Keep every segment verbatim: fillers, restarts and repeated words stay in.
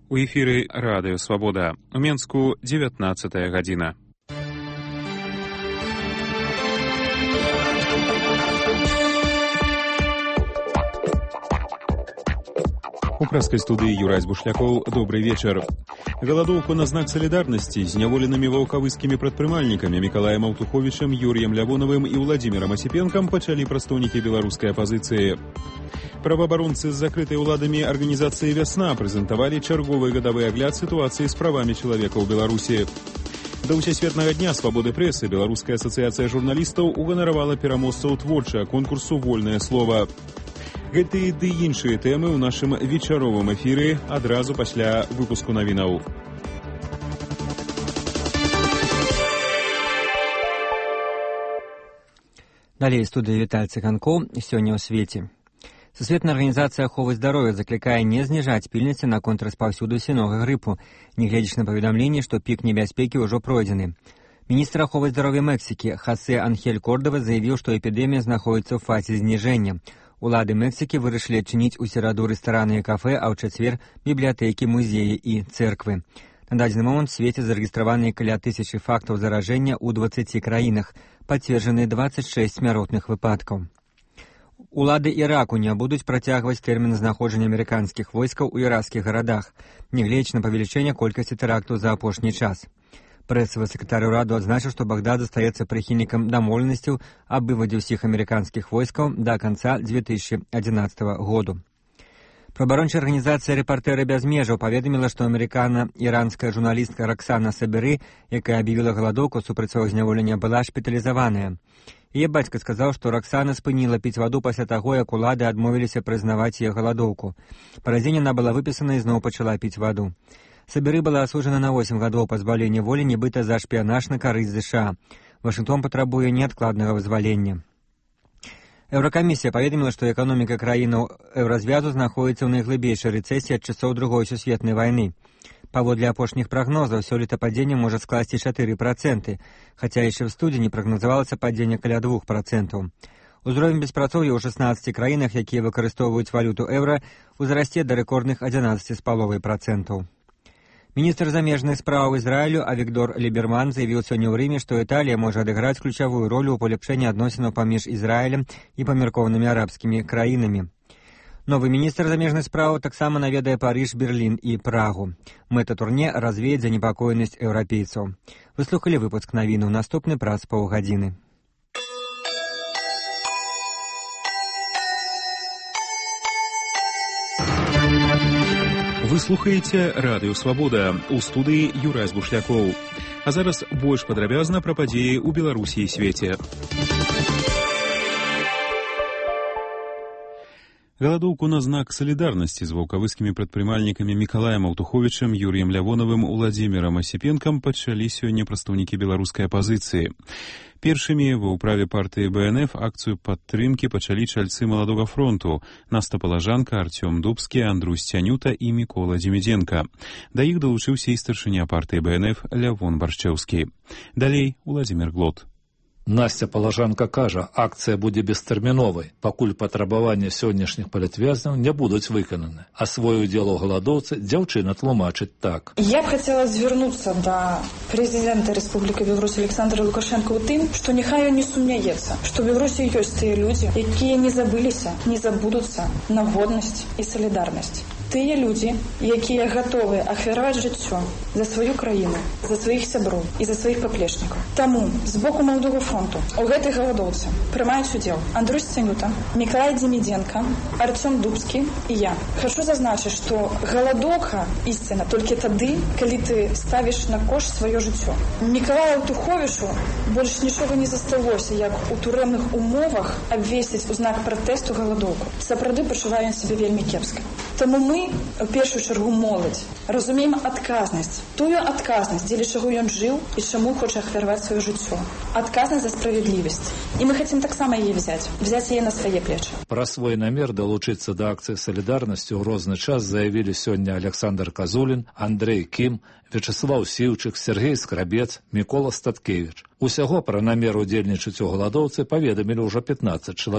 У эфіры Радыё Свабода. У Менску дзевятнаццатая гадзіна. У праскай студыі Юрай Бушлякоў. Добрый вечар. Галадоўку на знак салідарнасці з зняволенымі ваўкавыскімі прадпрымальнікамі Мікалаем Аўтуховічам, Юрыем Лявоновым і Владзімірам Асіпенкам пачалі прадстаўнікі беларускай апазіцыі. Праваабаронцы з закрытай уладамі арганізацыі «Вясна» прэзентавалі чарговы гадавы агляд сітуацыі з правамі чалавека ў Беларусі. Да ўсесветнага дня свабоды прэсы Беларуская асацыяцыя журналістаў уганаравала пераможцаў творчага конкурсу «Вольнае слова». Гэтыя ды іншыя тэмы ў нашым вечаровым эфіры адразу пасля выпуску навінаў. Далей студыя Віталь Цыганкоў. Сёння ў свеце. Сусветная арганізацыя аховы здароўя заклікае не зніжаць пільнасці наконт распаўсюду свінога грыпу, нягледзячы на паведамленні, што пік небяспекі ўжо пройдзены. Міністр аховы здароўя Мексікі Хосе Анхель Кордова заявіў, што эпідэмія знаходзіцца ў фазе зніжэння. Улады Мексікі вырашылі адчыніць у сераду рэстараны і кафэ, а ў чацвер бібліятэкі, музеі і цэрквы. На дадзены момант у свеце зарэгістраваны каля тысячы фактаў заражэння ў дваццаці краінах, пацверджаны дваццаць шэсць смяротных выпадкаў. Улады Іраку не будуць працягваць тэрмін знаходжання амерыканскіх войскаў у іракскіх гарадах, нягледзячы на павелічэнне колькасці тэрактаў за апошні час. Прэсавы сакратар ураду адзначыў, што Багдад застаецца прыхільнікам дамоўленасцяў аб вывадзе ўсіх амерыканскіх войскаў да канца дзве тысячы адзінаццатага году. Праваабарончая арганізацыя «Рэпартэры без межаў» паведаміла, што амерыкана-іранская журналістка Роксана Сабіры, якая аб'явіла галадоўку супраць свайго зняволення, была шпіталізаваная. Яе бацька сказаў, што Роксана спыніла піць ваду пасля таго, як улады адмовіліся прызнаваць яе галадоўку. Па радзіне яна была выпісана і зноў пачала піць ваду. Сабіры была асуджана на восем гадоў пазбаўлення волі, нібыта за шпіянаж на карысць ЗША. Вашынгтон патрабуе неадкладнага вызвалення. Еўракамісія паведаміла, што эканоміка краінаў еўразвязу знаходзіцца ў найглыбейшай рэцэсіі ад часоў другой сусветнай вайны. Паводле апошніх прагнозаў, сёлета падзенне можа скласці чатыры працэнты, хаця яшчэ ў студзені прагназавалася падзенне каля двух працэнтаў. Узровень беспрацоўя ў шаснаццаці краінах, якія выкарыстоўваюць валюту еўра, узрасце да рэкордных адзінаццаці з паловай працэнтаў. Міністр замежных спраў Ізраілю Авігдор Ліберман заявіў сёння ў Рыме, што Італія можа адыграць ключавую ролю ў палепшэнні адносінаў паміж Ізраілем і памяркованымі арабскімі краінамі. Новы міністр замежных спраў таксама наведае Парыж, Берлін і Прагу. Мэта турне развеяць занепакоенасць еўрапейцаў. Выслухалі выпуск навінаў, наступны праз паўгадзіны. Вы слухаеце Радыё Свабода. У студыі Юрай Бушлякоў. А зараз больш падрабязна пра падзеі ў Беларусі і свеце. Галадоўку на знак салідарнасці з ваўкавыскімі прадпрымальнікамі Мікалаем Аўтуховічам, Юрыем Лявоновым, Владзімірам Асіпенкам пачалі сёння прадстаўнікі беларускай апазіцыі. Першымі ва ўправе партыі Бэ Эн Эф акцыю падтрымкі пачалі чальцы маладога фронту Наста Палажанка, Артём Дубскі, Андрусь Цянюта і Мікола Дзімідзенка. Да іх далучыўся і старшыня партыі Бэ Эн Эф Лявон Баршчэўскі. Далей Владзімір Глот. Настя Палажанка кажа, акцыя будзе бестэрміновай, пакуль патрабаванні сённяшніх палітвязняў не будуць выкананы. А свой удзел у галадоўцы дзяўчына тлумачыць так. Я б хацела звярнуцца да прэзідэнта Рэспублікі Беларусь Александра Лукашенка ў тым, што няхай ён не сумняецца, што ў Беларусі ёсць тыя людзі, якія не забыліся, не забудуцца на годнасць і салідарнасць. Тыя людзі, якія гатовыя ахвяраваць жыццё за сваю краіну, за сваіх сяброў і за сваіх паплечнікаў. Таму з боку маладога фронту у гэтай галадоўцы прымаюць удзел Андрусь Цянюта, Мікалай Дзімідзенка, Артём Дубскі і я. Хачу зазначыць, што галадоўка ісціна толькі тады, калі ты ставіш на кошт сваё жыццё. Мікалаю Аўтуховічу больш нічога не засталося, як у турэмных умовах абвесціць у знак пратэсту галадоўку. Сапраўды пачувае ён сябе вельмі кепска. Таму мы, у першую чаргу моладзь, разумеем адказнасць. Тую адказнасць, дзеля чаго ён жыў і чаму хоча ахвяраваць сваё жыццё. Адказнасць за справядлівасць. І мы хацім таксама яе взяць, взяць яе на свае плечы. Пра свой намер далучыцца да акцыі салідарнасці ў розны час заявілі сёння Александр Казулін, Андрэй Кім, Вячеслав Сіўчык, Сергей Скрабец, Мікола Статкевіч. Усяго пра намер удзельнічаць у галадоўцы паведамілі ўжо пятнаццаць чалавек.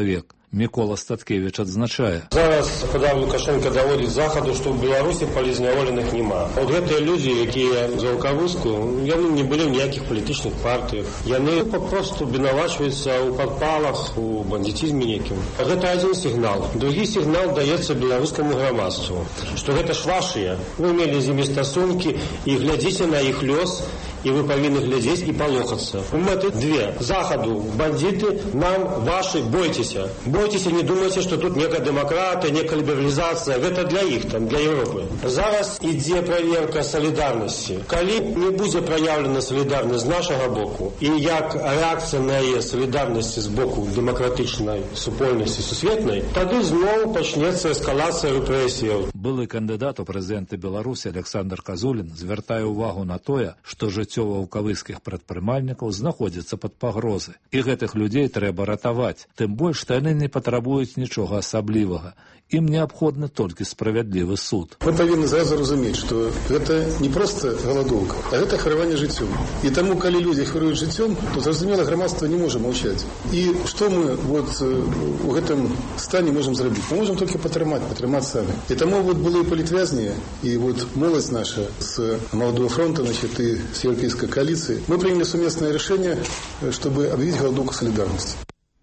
Мікола Статкевич адзначае. Зараз Петр Лукашенко даводзіць захаду, што ў Беларусі палізняволеных няма. От гэтыя людзі, якія за Лукавыску, яны не былі ў ніякіх палітычных партыях. Яны папросту вінавачваюцца ў падпалах, у бандитизме некім. Гэта адзін сігнал. Другі сігнал даецца беларускаму грамадству, што гэта ж вашыя. Вы мелі з імі стасункі і глядзіце на іх лёс, і вы павінны глядзець і палохацца. Мэты две. Захаду, бандиты, нам, ваши, бойцеся. Бойцеся, не думайце, што тут некая дэмакратыя, некая лібералізацыя. Гэта для іх, там, для Европы. Зараз ідзе праверка салідарнасці. Калі не будзе праяўлена салідарнасць з нашага боку, і як рэакцыя на яе салідарнасці з боку дэмакратычнай супольнасці сусветнай, тады зноў пачнецца эскалацыя рэпрэсіяў. Былы кандыдат у прэзідэнты Беларусі Александр Казулін звяртае ўвагу на тое, што жыццё ваўкавыскіх прадпрымальнікаў знаходзіцца пад пагрозы. І гэтых людзей трэба ратаваць. Тым больш, што яны не патрабуюць нічога асаблівага. Ім неабходны толькі справядлівы суд. Мы павінны зразу разумець, што гэта не проста галадоўка, а гэта хараванне жыццём. І таму, калі людзі хваруюць жыццём, то, зразумела, грамадства не можа маўчаць. І што мы вот у гэтым стане можам зрабіць? Мы можам толькі патрымаць, патрымаць самі. І таму вот былыя палітвязні і вот моладзь наша з Маладого фронта, значит, і з Европейской коалиции, мы приняли совместное решение, чтобы объявить голодовку солидарности.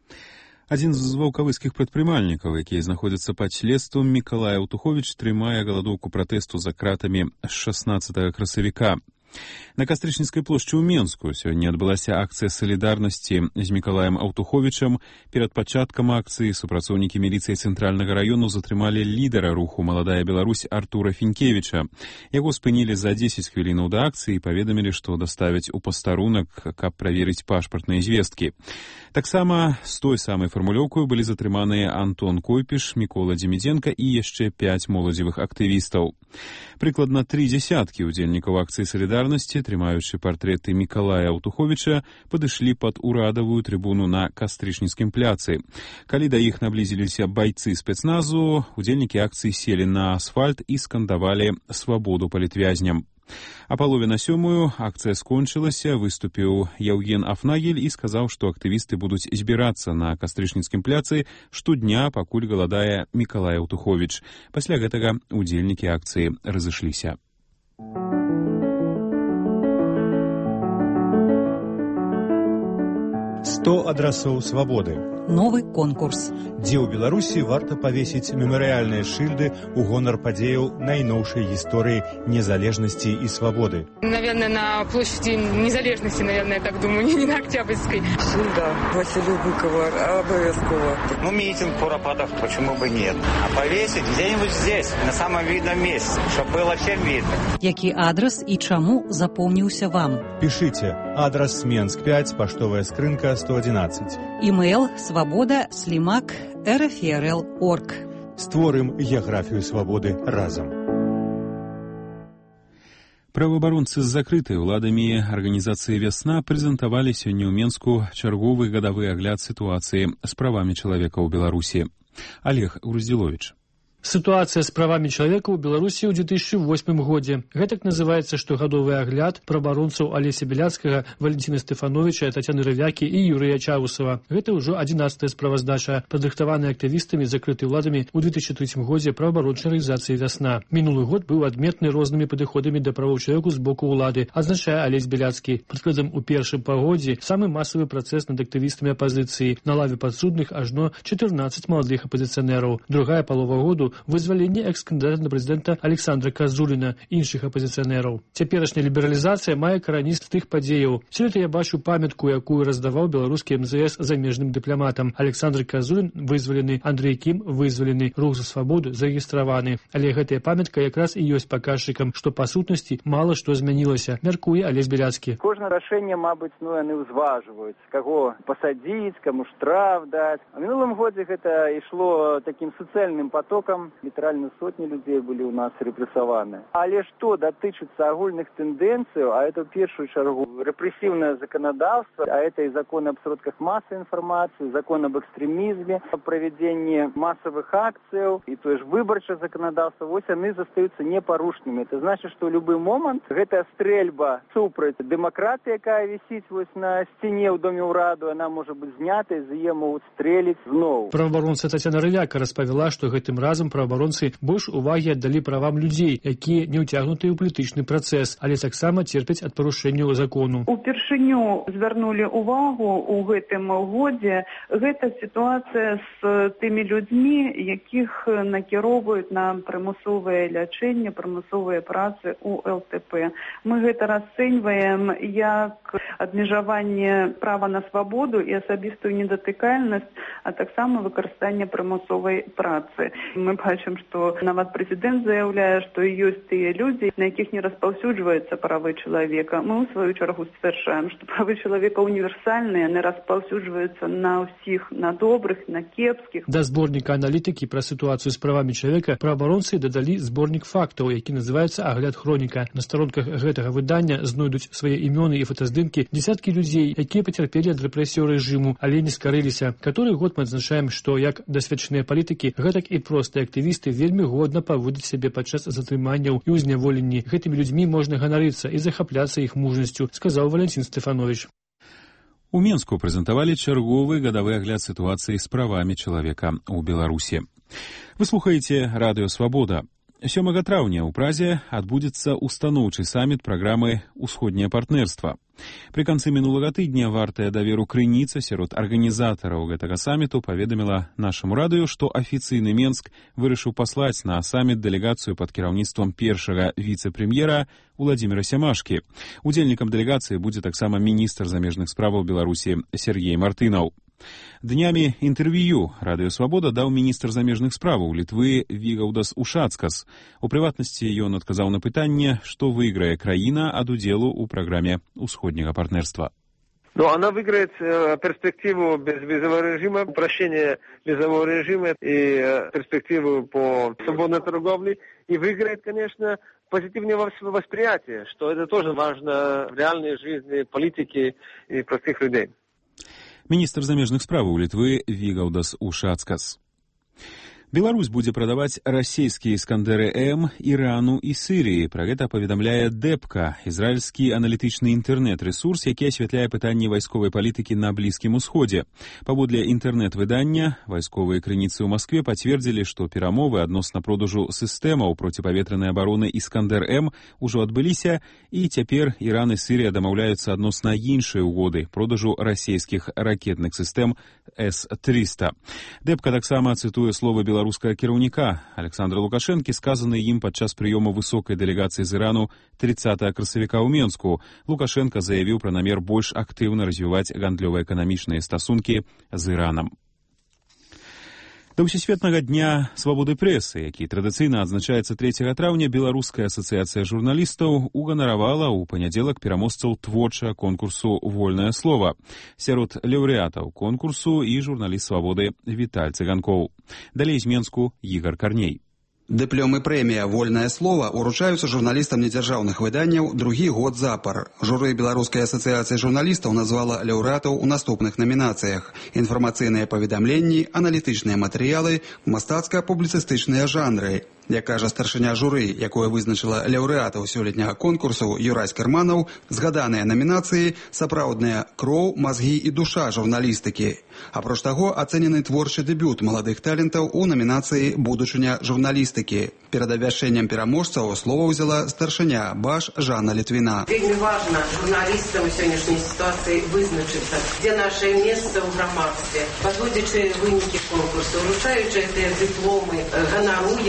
Адзін з ваўкавыскіх прадпрымальнікаў, якія знаходзяцца пад следствам, Мікалай Аўтуховіч, трымае галадоўку пратэсту за кратамі з шаснаццатага красавіка. На Кастрычніцкай плошчы ў Менску сёння адбылася акцыя салідарнасці з Мікалаем Аўтуховічам. Перад пачаткам акцыі супрацоўнікі міліцыі цэнтральнага раёну затрымалі лідара руху «Маладая Беларусь» Артура Фінкевіча. Яго спынілі за дзесяць хвілінаў да акцыі і паведамілі, што даставяць у пастарунак, каб праверыць пашпартныя звесткі. Таксама з той самай фармулёўкаю былі затрыманыя Антон Койпіш, Мікола Дземідзенка і яшчэ пяць моладзевых актывістаў. Прыкладна тры дзясяткі ўдзельнікаў акцыі салідарнасці, трымаючы партрэты Мікалая Аўтуховіча, падышлі пад урадавую трыбуну на Кастрычніцкім пляцы. Калі да іх наблізіліся байцы спецназу, удзельнікі акцыі селі на асфальт і скандавалі свабоду палітвязням. А палове на сёмую акцыя скончылася, выступіў Яўген Афнагель і сказаў, што актывісты будуць збірацца на Кастрычніцкім пляцы штодня, пакуль галадае Мікалай Аўтуховіч. Пасля гэтага удзельнікі акцыі разышліся. сто адрасоў свабоды. Новы конкурс. Дзе ў Беларусі варта павесіць мемарыяльныя шыльды ў гонар падзеяў найноўшай гісторыі незалежнасці і свабоды. Наверное, на площади незалежности, наверное, я так думаю, не на Октябрьской. Шильда Василию Быкову обовязково. Ну, митинг куропатов, почему бы нет. А повесить где-нибудь здесь, на самом видном месте, чтобы было всем видно. Які адрес і чаму запомніўся вам? Пішыце. Адрес Менск пять, паштовая скрынка сто одиннадцать. Імейл свобода слимак рфрл орг. Створым геаграфію свабоды разам. Праваабаронцы з закрытай уладамі арганізацыі «Вясна» прэзентавалі сёння ў Менску чарговы гадавы агляд сітуацыі з правамі чалавека ў Беларусі. Олег Груздзіловіч. Ситуация с правами человека у Беларуси в две тысячи восьмом году. Гэтак называется штогадовый огляд праваабаронцаў Алеся Беляцкага, Валентина Стефановича, Татьяны Рывяки и Юрия Чаусова. Это уже одиннадцатая справаздача, падрыхтаваная активистами закрытой уладами у две тысячи третьем году праваабарончай организации «Вясна». Минулый год был отметны разными подходами до правоў человека с боку улады, означая Олесь Беляцкі. Прыкладам, у першым пагодзе самый массовый процесс над активистами оппозиции. На лаве подсудных ажно четырнадцать молодых оппозиционеров. Другая полова году вызваленне экс-кандидата на президента Александра Казуліна і іншых апозіцыянераў. Цяперашняя лібералізацыя мае карані з тых падзеяў. Сёлета я бачу памятку, якую раздаваў беларускі эм зэ эс замежным дыпламатам. Александр Казулін вызвалены, Андрей Кім вызвалены, рух за свабоду зарэгістраваны. Але гэтая памятка якраз і ёсць паказчыкам, што па сутнасці мала што змянілася, мяркуе Алесь Беляцкі. Кожнае рашэнне, мабыць, ну яны ўзважваюць, каго пасадзіць, каму штраф даць. А ў мінулым годзе гэта ішло такім суцэльным потокам. там літаральна сотні людей былі ў нас рэпрэсаваны. Але што датычыцца агульных тэндэнцый, а это ў першую чаргу рэпрэсіўнае заканадаўства, а это і закон аб сродках масавай інфармацыі, закон об экстремизме, о проведении массовых акций и то же выборчее законодательство, вот они остаются непорушными. Это значит, что в любой момент эта стрельба супрать демократии, которая висит вот на стене в Доме Ураду, она может быть снята, и за ее могут стрелить снова. Правоабаронца Тацяна Рывяка распавяла, што гэтым разам праваабаронцы больш увагі аддалі правам людзей, якія не ўцягнутыя ў палітычны працэс, але таксама церпяць ад парушэнняў закону. Упершыню звярнулі увагу ў гэтым годзе гэта сітуацыя з тымі людзьмі, якіх накіроўваюць на прымусовае лячэнне, прымусовыя працы ў эл тэ пэ. Мы гэта расцэньваем як абмежаванне права на свабоду і асабістую недатыкальнасць, а таксама выкарыстанне прымусовай працы. Мы бачым, што нават прэзідэнт заяўляе, што ёсць тыя людзі, на якіх не распаўсюджваюцца правы чалавека. Мы, у сваю чаргу, сцвярджаем, што правы чалавека універсальныя, яны распаўсюджваюцца на ўсіх, на добрых, на кепскіх. Да зборніка аналітыкі пра сітуацыю з правамі чалавека праваабаронцы дадалі зборнік фактаў, які называецца «Агляд хроніка». На старонках гэтага выдання знойдуць свае імёны і фотаздымкі дзесяткі людзей, якія пацярпелі ад рэпрэсіяў рэжыму, але не скарыліся. Каторы год мы адзначаем, што як дасведчаныя палітыкі, гэтак і простыя актывісты вельмі годна паводзяць сябе падчас затрыманняў і ўзняволенні. Гэтымі людзьмі можна ганарыцца і захапляцца іх мужнасцю, сказаў Валентин Стефанович. У Менску прэзентавалі чарговы гадавы агляд сітуацыі з правамі чалавека ў Беларусі. Вы слухаеце радыё «Свабода». сёмага траўня ў Празе адбудзецца устаноўчы саміт праграмы «Усходняе партнерства». Пры канцы мінулага тыдня вартая даверу крыніца сярод арганізатараў гэтага саміту паведаміла нашаму радыё, што афіцыйны Менск вырашыў паслаць на саміт дэлегацыю пад кіраўніцтвам першага віцэ-прэм'ера Уладзіміра Сямашкі. Удзельнікам дэлегацыі будзе таксама міністр замежных справаў Беларусі Сергей Мартынаў. Днямі інтэрв'ю радыё «Свабода» даў міністр замежных справаў Літвы Вігаўдас Ушацкас. У прыватнасці ён адказаў на пытанне, што выйграе краіна ад удзелу ў праграме «Усходняга партнерства». Но она выиграет э, перспективу безвизового режима, прощения визового режима и э, перспективу по свободной торговле. И выиграет, конечно, позитивное восприятие, что это тоже важно в реальной жизни политики и простых людей. Міністр замежных справаў Літвы Вігаўдас Ушацкас. Беларусь будзе прадаваць расійскія «Іскандэры М» Ірану і Сірыі. Пра гэта паведамляе дэпка, ізраільскі аналітычны інтэрнэт-рэсурс, які асвятляе пытанні вайсковай палітыкі на Блізкім Усходзе. Паводле інтэрнэт-выдання, вайсковыя крыніцы ў Маскве пацвердзілі, што перамовы адносна продажу сістэмаў проціпаветранай абароны «Іскандэр М» ужо адбыліся, і цяпер Іран і Сірыя дамаўляюцца адносна іншай угоды продажу расійскіх ракетных сістэм эс трыста. Дэпка таксама цытуе словы беларускага кіраўніка Александра Лукашэнкі, сказаны ім падчас прыёму высокай дэлегацыі з Ірану трыццатага красавіка ў Менску. Лукашенко заявіў пра намер больш актыўна развіваць гандлёва-эканамічныя стасункі з Іранам. Да ўсесветнага дня свабоды прэсы, які традыцыйна адзначаецца трэцяга траўня, Беларуская асацыяцыя журналістаў уганаравала ў панядзелак пераможцаў творчага конкурсу «Вольнае слова». Сярод лаўрэатаў конкурсу і журналіст свабоды Віталь Цыганкоў. Далей з Менску Ігар Карней. Дыплём і прэмія «Вольнае слова» уручаюцца журналістам недзяржаўных выданняў другі год запар. Журы Беларускай асацыяцыі журналістаў назвала лаўрэатаў у наступных намінацыях: інфармацыйныя паведамленні, аналітычныя матэрыялы, мастацка-публіцыстычныя жанры. Як кажа старшыня журы, якое вызначыла лаўрэатаў сёлетняга конкурсу Юрась Карманаў, згаданыя намінацыі сапраўдная кроў, мазгі і душа журналістыкі. Апроч таго, ацэнены творчы дэбют маладых талентаў у намінацыі «Будучыня журналістыкі». Перад абвяшчэннем пераможцаў слова ўзяла старшыня БАЖ Жанна Літвіна. Вельмі важна журналістам у сённяшняй сітуацыі вызначыцца, дзе наше месца ў грамадстве. Падводзячы вынікі конкурсу, уручаючы гэтыя дыпломы, ганаруем професіональных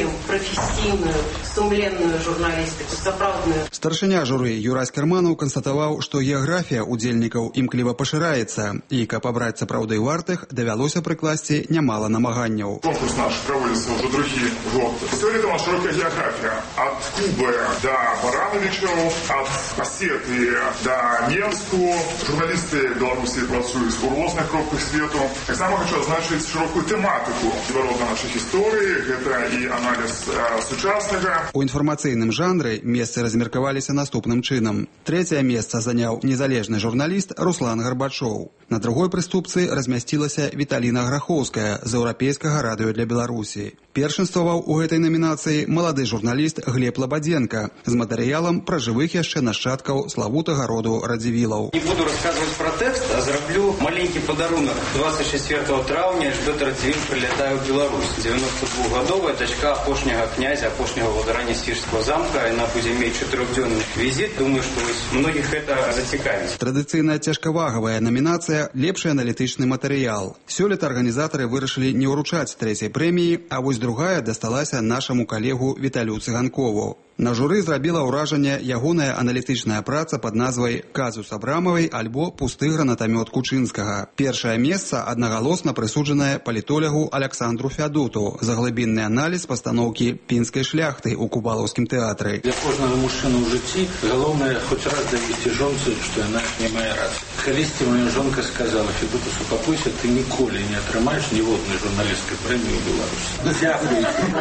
професійную, сумленную журналістику, сапраўдную. Старшыня журы Юрась Карманаў канстатаваў, што геаграфія удзельнікаў імкліва пашыраецца, і каб абраць сапраўды вартых, давялося прыкласці нямала намаганняў. Конкурс наш проводится уже другие год. Сегодня это у нас широкая география. От Кубы до Барановичева, от Осетии до Минску. Журналисты Беларуси працуют у розных кропках свету. Так само хочу означить широкую тематику рода наших историй. Это и анализ э, сучаснага. У інфармацыйным жанры месцы размеркаваліся наступным чынам. Трэцяе месца заняў незалежны журналіст Руслан Гарбачоў. На другой прыступцы размясцілася Віталіна Грахоўская з еўрапейскага радыё для Беларусі. Першынстваваў у гэтай намінацыі малады журналіст Глеб Лабадзенка з матэрыялам пра жывых яшчэ нашчадкаў славутага роду Радзівілаў. Не буду рассказывать про текст, а зраблю маленький подарунок. двадцать четвёртого травня Эльжбета Радзівіль прилетае ў Беларусь. девяносто двухгадовая дачка апошняга князя, апошняга владара Несвіжского замка. Яна будзе мець чатырохдзённы візіт. Думаю, што многіх гэта зацікавіць. Традыцыйная цяжкавагавая намінацыя «Лепшы аналітычны матэрыял». Сёлета арганізатары вырашылі не ўручаць трэцяй прэміі, а вось другая дасталася нашаму калегу Віталю Цыганкову. На журы зрабіла ўражанне ягоная аналітычная праца пад назвай «Казус Абрамавай» альбо «Пусты гранатамёт Кучынскага». Першае месца аднагалосна прысуджанае палітолягу Аляксандру Фядоту за глыбінны аналіз пастаноўкі пінскай шляхты ў кубалаўскім тэатры. Для кожнага мужчыны ў жыцці галоўнае хоць раз давесці жонцы, што яна не мае рацыі. Калісьці моя жонка сказала: «Федоту, супакойся, ты ніколі не атрымаеш ніводнай журналісцкай прэміі ў Беларусі». Дзякуй.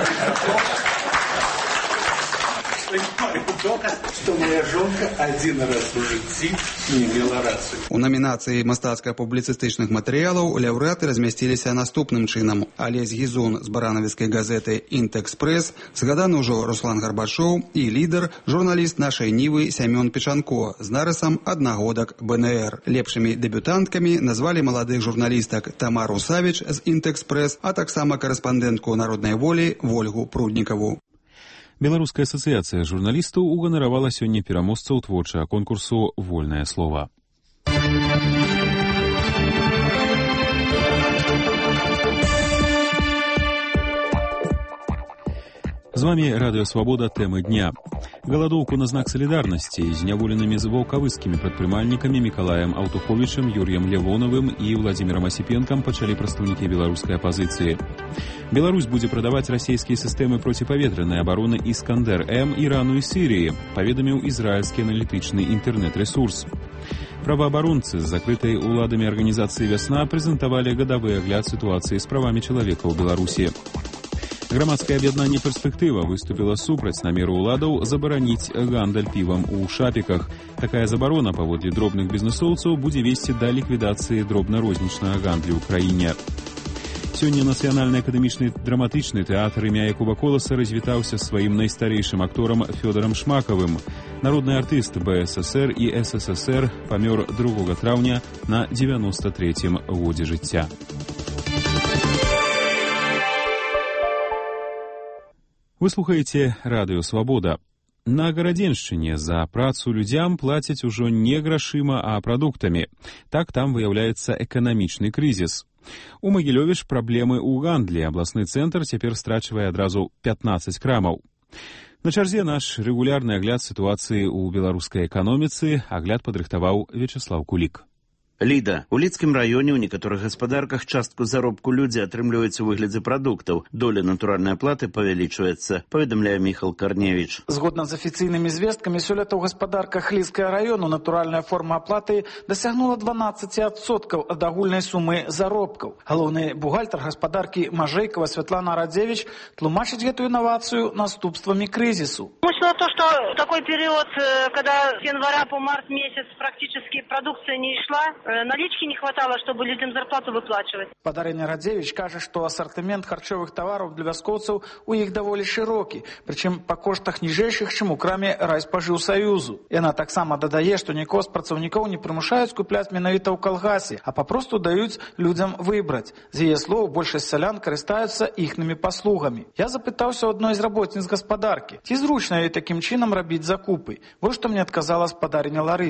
Доказ, што моя жонка адзін раз у жыцці не мела рацыю. У намінацыі мастацка-публіцыстычных матэрыялаў лаўрэаты размясціліся наступным чынам. Алесь Гізун з баранавіцкай газеты «Інтэкспрэс», згаданы ўжо Руслан Гарбачоў і лідар, журналіст нашай Нівы Сямён Печанко з нарысам аднагодак бэ эн эр. Лепшымі дэбютанткамі назвалі маладых журналістак Тамару Савіч з «Інтэкспрэс», а таксама карэспандэнтку «Народнай волі» Вольгу Пруднікаву. Беларуская асацыяцыя журналістаў уганаравала сёння пераможцаў творчага конкурсу «Вольнае слова». З вами Радыё Свабода, тэмы дня. Галадоўку на знак салідарнасці з зняволенымі з ваўкавыскімі прадпрымальнікамі Мікалаем Аўтуховічам, Юр'ем Лявонавым і Владзімірам Асіпенкам пачалі прадстаўнікі беларускай апазіцыі. Беларусь будзе прадаваць расійскія сістэмы проціпаветранай абароны «Іскандэр-М» Ірану і Сірыі, паведаміў ізраільскі аналітычны інтэрнэт-рэсурс. Праваабаронцы з закрытай уладамі арганізацыі «Вясна» прэзентавалі гадавы агляд сітуацыі з правамі чалавека ў Беларусі. Грамадскае аб'яднанне «Перспектыва» выступіла супраць намеру ўладаў забараніць гандаль півам у шапіках. Такая забарона, паводле дробных бізнэсоўцаў, будзе весці да ліквідацыі дробна-рознічнага гандлю ў краіне. Сёння Нацыянальны акадэмічны драматычны тэатр імя Якуба Коласа развітаўся сваім найстарэйшым акторам Фёдорам Шмакавым. Народны артыст бэ эс эс эр і эс эс эс эр памёр другога траўня на дзевяноста трэцім годзе жыцця. Вы слухаеце Радыё Свабода. На Гарадзеншчыне за працу людзям плацяць ужо не грашыма, а прадуктамі. Так там выяўляецца эканамічны крызіс. У Магілёве ж праблемы ў гандлі. Абласны цэнтр цяпер страчвае адразу пятнаццаць крамаў. На чарзе наш рэгулярны агляд сітуацыі ў беларускай эканоміцы. Агляд падрыхтаваў Вячеслав Кулік. Ліда. У Лідскім раёне ў некаторых гаспадарках частку заробку людзі атрымліваюць у выглядзе прадуктаў. Доля натуральнай аплаты павялічваецца, паведамляе Міхал Карневіч. Згодна з афіцыйнымі звесткамі, сёлета ў гаспадарках Лідскага раёну натуральная форма аплаты дасягнула дванаццаць адсоткаў ад агульнай сумы заробкаў. Галоўны бухгалтар гаспадаркі Мажэйкава Святлана Радзевич тлумачыць гэтую інавацыю наступствамі крызісу. Мощно то, что такой период, когда с января по март месяц практически продукция не шла, налички не хватало, чтобы людям зарплату выплачивать. Падарыня Радзевич кажа, што асартымент харчовых тавараў для вяскоўцаў у іх даволі шырокі, прычым па коштах ніжэйшых, чым у краме Райспажыўсаюзу. Яна таксама дадае, што нікого з працаўнікоў не прымушаюць купляць менавіта ў калгасе, а папросту даюць людзям выбраць. З яе слоў, большасць сялян карыстаюцца іхнымі паслугамі. Я запытаўся ў адной з работніц гаспадаркі, ці зручна ёй такім чынам рабіць закупы. Вось што мне адказала спадарыня Ларыса.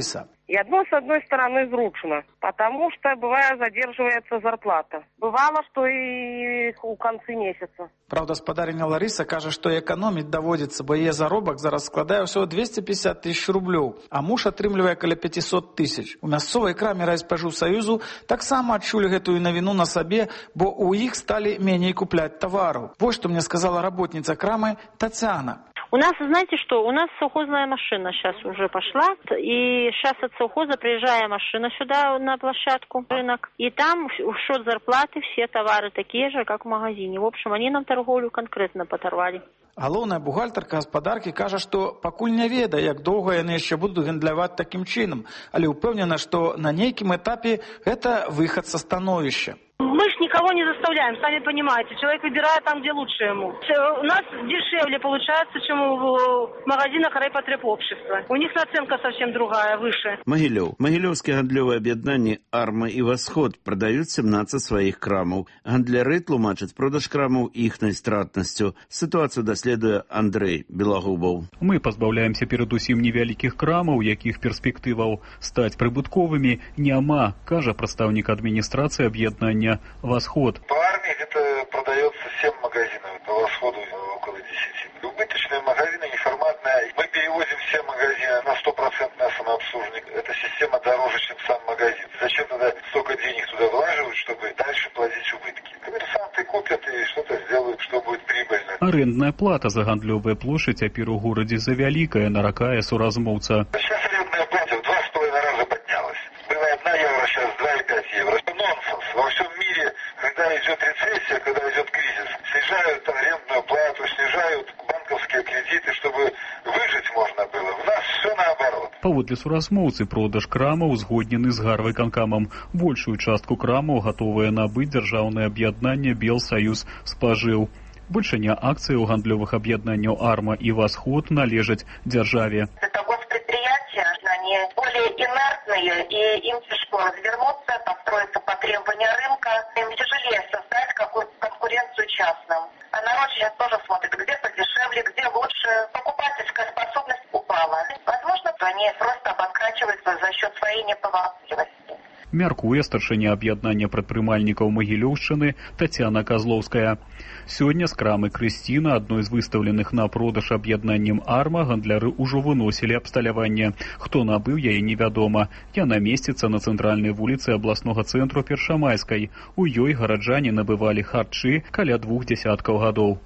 И одно, с одной стороны, зручно, потому что, бывает, задерживается зарплата. Бывало, что и у конца месяца. Правда, спадарыня Лариса кажа, што эканоміць даводзіцца, бо яе заробак зараз складае ўсяго двести пятьдесят тысяч рублёў, а муж атрымлівае каля пятьсот тысяч. У мясцовай краме Райспажывсаюзу таксама адчулі гэтую навіну на сабе, бо ў іх сталі меней купляць тавараў. Вось што мне сказала работница крамы Татьяна. У нас, знаете что, у нас совхозная машина сейчас уже пошла, и сейчас от совхоза приезжая машина сюда на площадку, рынок, и там в счет зарплаты все товары такие же, как в магазине. В общем, они нам торговлю конкретно поторвали. Галоўная бухгалтарка гаспадаркі кажа, што пакуль не ведае, як доўга яны яшчэ будуць гандляваць такім чынам, але ўпэўнена, што на нейкім этапе гэта выхад са становішча. Мы ж никого не заставляем, сами понимаете. Человек выбирает там, где лучше ему. У нас дешевле получается, чем в магазинах райпотребобщества. У них наценка совсем другая, выше. Могилев. Могилевские гандлевые объединения «Арма» и «Восход» продают семнадцать своих крамов. Гандляры тлумачат продаж крамов ихной стратностью. Ситуацию доследуе Андрей Белагубов. Мы позбавляемся перадусім невялікіх крамаў, якіх перспектываў стаць прыбытковымі няма, кажа прадстаўнік адміністрацыі аб'яднання «Восход». По армии это продается семь магазинов, по Восходу около десяти. Убыточные магазины, неформатные. Мы перевозим все магазины на стопроцентное самообслуживание. Эта система дороже, чем сам магазин. Зачем тогда столько денег туда влаживать, чтобы дальше платить убытки? Коммерсанты купят и что-то сделают, что будет прибыльно. Арэндная плата за гандлёвыя плошчы цяпер у горадзе завялікая, наракае суразмоўца. Сейчас арендная плата в два с половиной раза поднялась. Была одна евро, сейчас два и пять евро. Нонсенс. Во всем мире, когда идет рецессия, когда идет кризис, снижают арендную плату, снижают банковские кредиты, чтобы выжить можно было. У нас все наоборот. Паводле суразмоўцы, продаж крамаў узгоднены з гарвыканкамам. Большую частку крамаў гатовае набыць дзяржаўнае аб'яднанне «Белсаюз спажыў». Большыня акцый у гандлёвых аб'яднанняў «Арма» и «Восход» належаць дзяржаве. Это госпредприятия, они более инертные, и им тяжело развернуться, построиться по требованию рынка. Им тяжелее создать какую-то конкуренцию частным. А народ сейчас тоже смотрит, где подешевле, где лучше. Покупательская способность упала. Возможно, они просто обанкрачиваются за счет своей неповоротливости. Мяркуе старшыня аб'яднання прадпрымальнікаў Магілёўшчыны Татьяна Козловская. Сёння з крамы Крысціна, адной з выстаўленых на продаж аб'яднаннем «Арма», гандляры ўжо выносілі абсталяванне. Хто набыў яе, невядома. Яна месціцца на цэнтральнай вуліцы абласнога цэнтру Першамайскай. У ёй гараджане набывалі харчы каля двух дзясяткаў гадоў.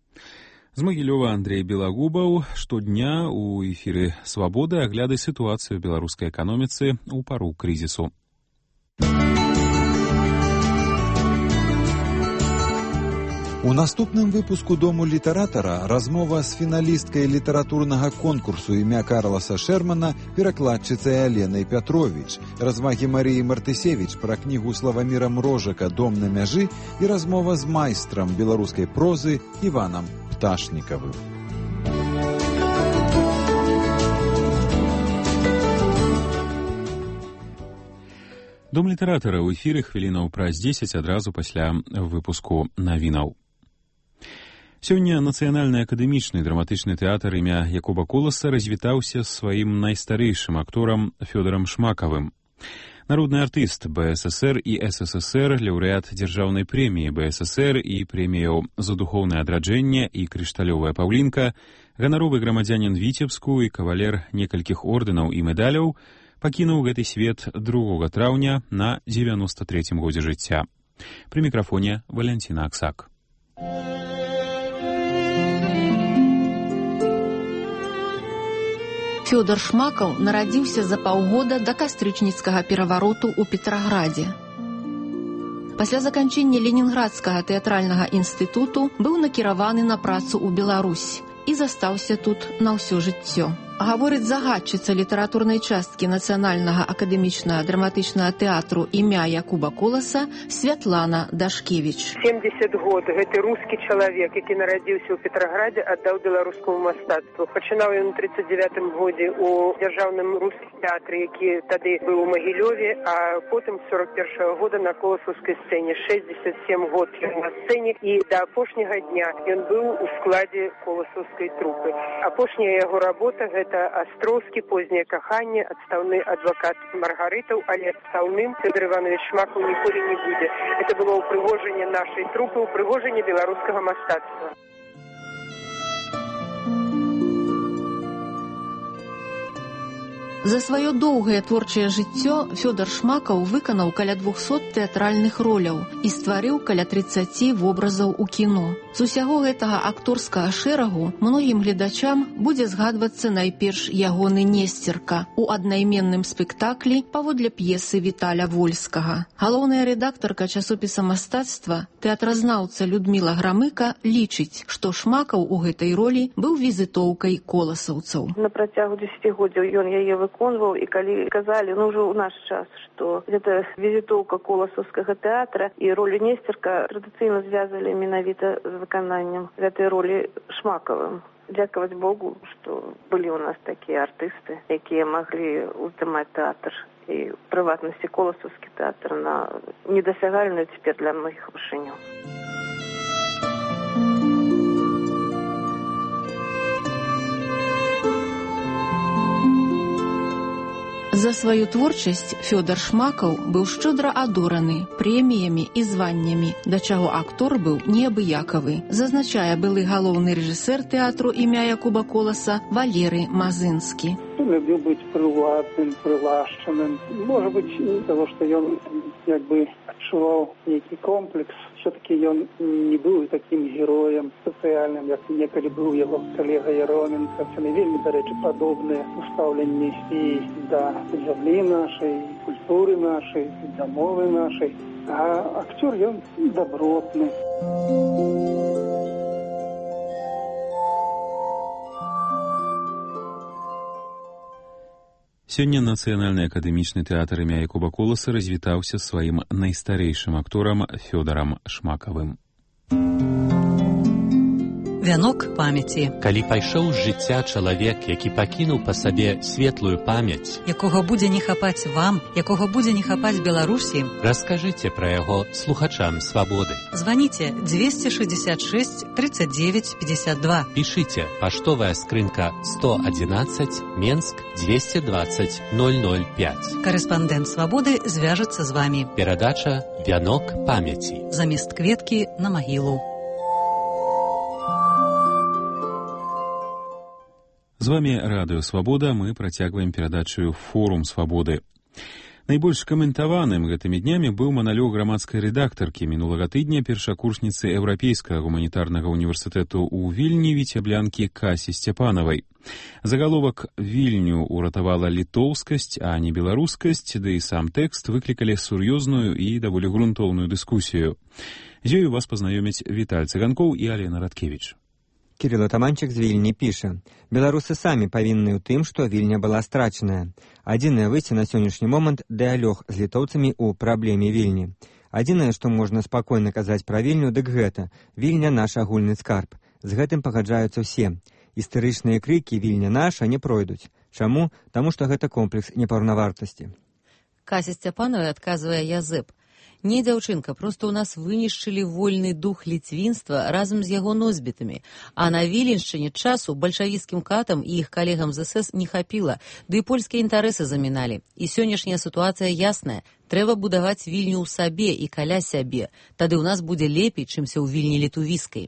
З Магілёва Андрей Белагубаў. Штодня у эфіры «Свабоды» агляды сітуацыі ў беларускай эканоміцы ў пару крызісу. У наступным выпуску «Дому літаратара» размова з фіналісткай літаратурнага конкурсу імя Карласа Шермана перакладчыцай Аленай Пятровіч, развагі Марыі Мартысевіч пра кнігу Славаміра Мрожака «Дом на мяжы» і размова з майстрам беларускай прозы Іванам Пташнікавым. Дом літаратара ў эфіры хвілінаў праз дзесяць адразу пасля выпуску навінаў. Сёння Нацыянальны акадэмічны драматычны тэатр імя Якуба Коласа развітаўся з сваім найстарэйшым акторам Фёдорам Шмакавым. Народны артыст БССР і СССР, лаўрэат дзяржаўнай прэміі БССР і прэміяў за духоўнае адраджэнне і крышталёвая паўлінка, ганаровы грамадзянін Віцебску і кавалер некалькіх ордэнаў і медаляў, пакінуў гэты свет другога траўня на дзевяноста трэцім годзе жыцця. Пры мікрафоне Валянціна Аксак. Фёдор Шмакаў нарадзіўся за паўгода да кастрычніцкага перавароту ў Петраградзе. Пасля заканчэння Ленінградскага тэатральнага інстытуту быў накіраваны на працу ў Беларусь і застаўся тут на ўсё жыццё. Гаворыць загадчыца літаратурнай часткі Нацыянальнага акадэмічнага драматычнага тэатру імя Якуба Коласа Святлана Дашкевіч. семьдесят год гэты рускі чалавек, які нарадзіўся ў Петраградзе, аддаў беларускаму мастацтву. Пачынаў ён у тридцать девятым годзе у дзяржаўным рускім тэатры, які тады быў у Магілёве, а потым з сорок першага года на коласаўскай сцэне. шэсцьдзесят сем год ён на сцэне, і да апошняга дня ён быў у складзе коласаўскай трупы. Апошняя яго работа гэта гэта Астроўскі, познее каханне, адстаўны адвакат Маргарытаў, але адстаўным Фёдор Иванович Шмакаў ніколі не будзе. Это было ўпрыгожанне нашай трупы, ўпрыгожанне беларускага мастацтва. За сваё доўгае творчае жыццё Фёдор Шмакаў выканаў каля двухсот тэатральных роляў і стварыў каля трыццаці вобразаў у кіно. З усяго гэтага акторскага шэрагу многім гледачам будзе згадвацца найперш ягоны Несцерка у аднайменным спектаклі паводле п'есы Віталя Вольскага. Галоўная рэдактарка часопіса мастацтва, тэатразнаўца Людміла Грамыка лічыць, што Шмакаў у гэтай ролі быў візітоўкай коласаўцаў. На працягу дзесяцігоддзяў ён яе выконваў, і калі казалі, ну ўжо ў наш час, што гэта візітоўка коласаўскага тэатра, і ролю Несцерка традыцыйна звязалі менавіта з выкананнем гэтай ролі Шмакавым. Дзякаваць Богу, што былі ў нас такія артысты, якія маглі ўздымаць тэатр, і ў прыватнасці коласаўскі тэатр на недасягальную цяпер для многіх вышыню. За сваю творчасць Фёдор Шмакаў быў шчодра адораны прэміямі і званнямі, да чаго актор быў неабыякавы, зазначае былы галоўны рэжысэр тэатру імя Якуба Коласа Валерый Мазынскі. Любіў быць прыватным, прылашчаным. Можа быць, того, што ён як бы адчуваў нейкі комплекс. Все-таки ён не быў такім героем сацыяльным, як некалі быў яго калега Яроменко. Яны вельмі, дарэчы, падобныя устаўленні і да зямлі нашай, культуры нашай, да мовы нашай. А акцёр ён добротны. Сёння Нацыянальны акадэмічны тэатр імя Якуба Коласа развітаўся сваім найстарэйшым акторам Фёдорам Шмакавым. Вянок памяці. Калі пайшоў з жыцця чалавек, які пакінуў па сабе светлую памяць, якога будзе не хапаць вам, якога будзе не хапаць Беларусі, раскажыце пра яго слухачам свабоды. Званіце двести шестьдесят шесть тридцать девять пятьдесят два. Пішыце паштовая скрынка сто одиннадцать, Менск двести двадцать ноль ноль пять. Карэспандэнт свабоды звяжацца з вамі. Перадача «Вянок памяці». Замест кветкі на магілу. З вами Радыё Свабода, мы працягваем перадачу «Форум свабоды». Найбольш каментаваным гэтымі днямі быў маналёг грамадскай рэдактаркі мінулага тыдня першакурсніцы Еўрапейскага гуманітарнага універсітэту ў Вільні віцяблянкі Касі Сцяпанавай. Загаловак «Вільню уратавала літоўскасць, а не беларускасць», ды і сам тэкст выклікалі сур'ёзную і даволі грунтоўную дыскусію. З ёю вас пазнаёмяць Віталь Цыганкоў і Алена Радкевіч. Кирилл Атаманчык з Вільні піша: «Беларусы самі павінны ў тым, што Вільня была страчаная. Адзінае выйсце на сённяшні момант – дыялог з літоўцамі ў праблеме Вільні. Адзінае, што можна спакойна казаць пра Вільню, дык гэта – Вільня наш агульны скарб. З гэтым пагаджаюцца ўсе. Істэрычныя крыкі «Вільня наша» не пройдуць. Чаму? Таму што гэта комплекс непаўнавартасці». Кася Сцяпанова адказвае Язэп: «Не, дзяўчынка, проста ў нас вынішчылі вольны дух ліцвінства разам з яго носьбітамі, а на Віленшчыне часу бальшавіцкім катам і іх калегам з эс эс не хапіла, ды і польскія інтарэсы заміналі. І сённяшняя сітуацыя ясная. Трэба будаваць Вільню ў сабе і каля сябе. Тады ў нас будзе лепей, чымся ў Вільні літувіскай».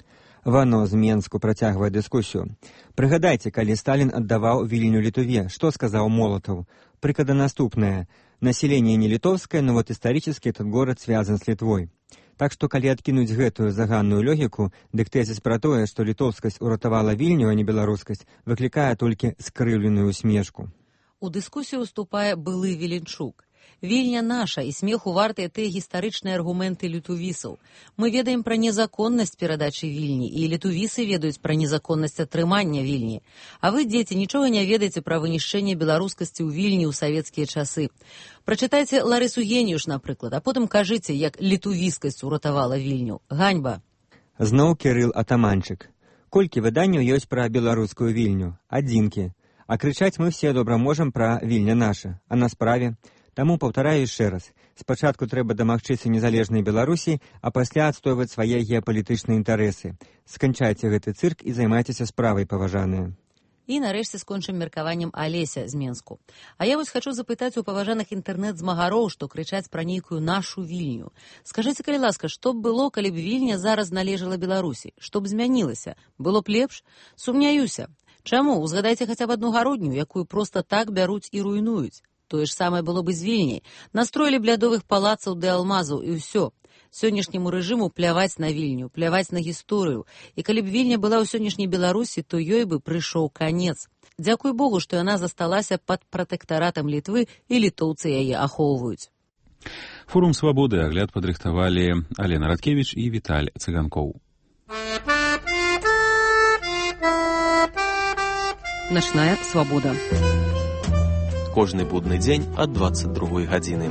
Вано з Менску працягвае дыскусію. Прыгадайце, калі Сталін аддаваў Вільню Літуве, што сказаў Молатаў? Прыклада наступная. Население не литовское, но вот исторически этот город связан с Литвой. Так что, калі адкінуць гэтую заганную логіку, дык тэзіс пра тое, што літоўскасць уратавала Вільню, а не беларускасць, выклікае толькі скрыўленую усмешку. У дыскусію уступае былы Віленчук. Вільня наша, і смеху вартыя тыя гістарычныя аргументы літувісаў. Мы ведаем пра незаконнасць перадачы Вільні, і літувісы ведаюць пра незаконнасць атрымання Вільні. А вы, дзеці, нічога не ведаеце пра вынішчэнне беларускасці ў Вільні ў савецкія часы. Прачытайце Ларысу Геніюш, напрыклад, а потым кажыце, як літувіскасць уратавала Вільню. Ганьба. Зноў Кірыл Атаманчык. Колькі выданняў ёсць пра беларускую Вільню? Адзінкі. А крычаць мы все добра можам пра Вільня наша. А на справе? Таму паўтараю яшчэ раз. Спачатку трэба дамагчыся незалежнай Беларусі, а пасля адстойваць свае геапалітычныя інтарэсы. Сканчайце гэты цырк і займайцеся справай, паважаныя. І нарэшце скончым меркаваннем Алеся з Менску. А я вось хачу запытаць у паважаных інтэрнэт-змагароў, што крычаць пра нейкую нашу Вільню. Скажыце, калі ласка, што б было, калі б Вільня зараз належала Беларусі? Што б змянілася? Было б лепш? Сумняюся. Чаму? Узгадайце хаця б одну гародню, якую проста так бяруць і руйнуюць. Тое ж самае было б і з Вільняй. Настроілі б лядовых палацаў ды алмазаў, і ўсё. Сённяшняму рэжыму пляваць на Вільню, пляваць на гісторыю. І калі б Вільня была ў сённяшняй Беларусі, то ёй бы прыйшоў канец. Дзякуй Богу, што яна засталася пад пратэктаратам Літвы, і літоўцы яе ахоўваюць. Форум свабоды агляд падрыхтавалі Алена Радкевіч і Віталь Цыганкоў. Начная свабода. Кожны будны дзень ад дваццаць другой гадзіны.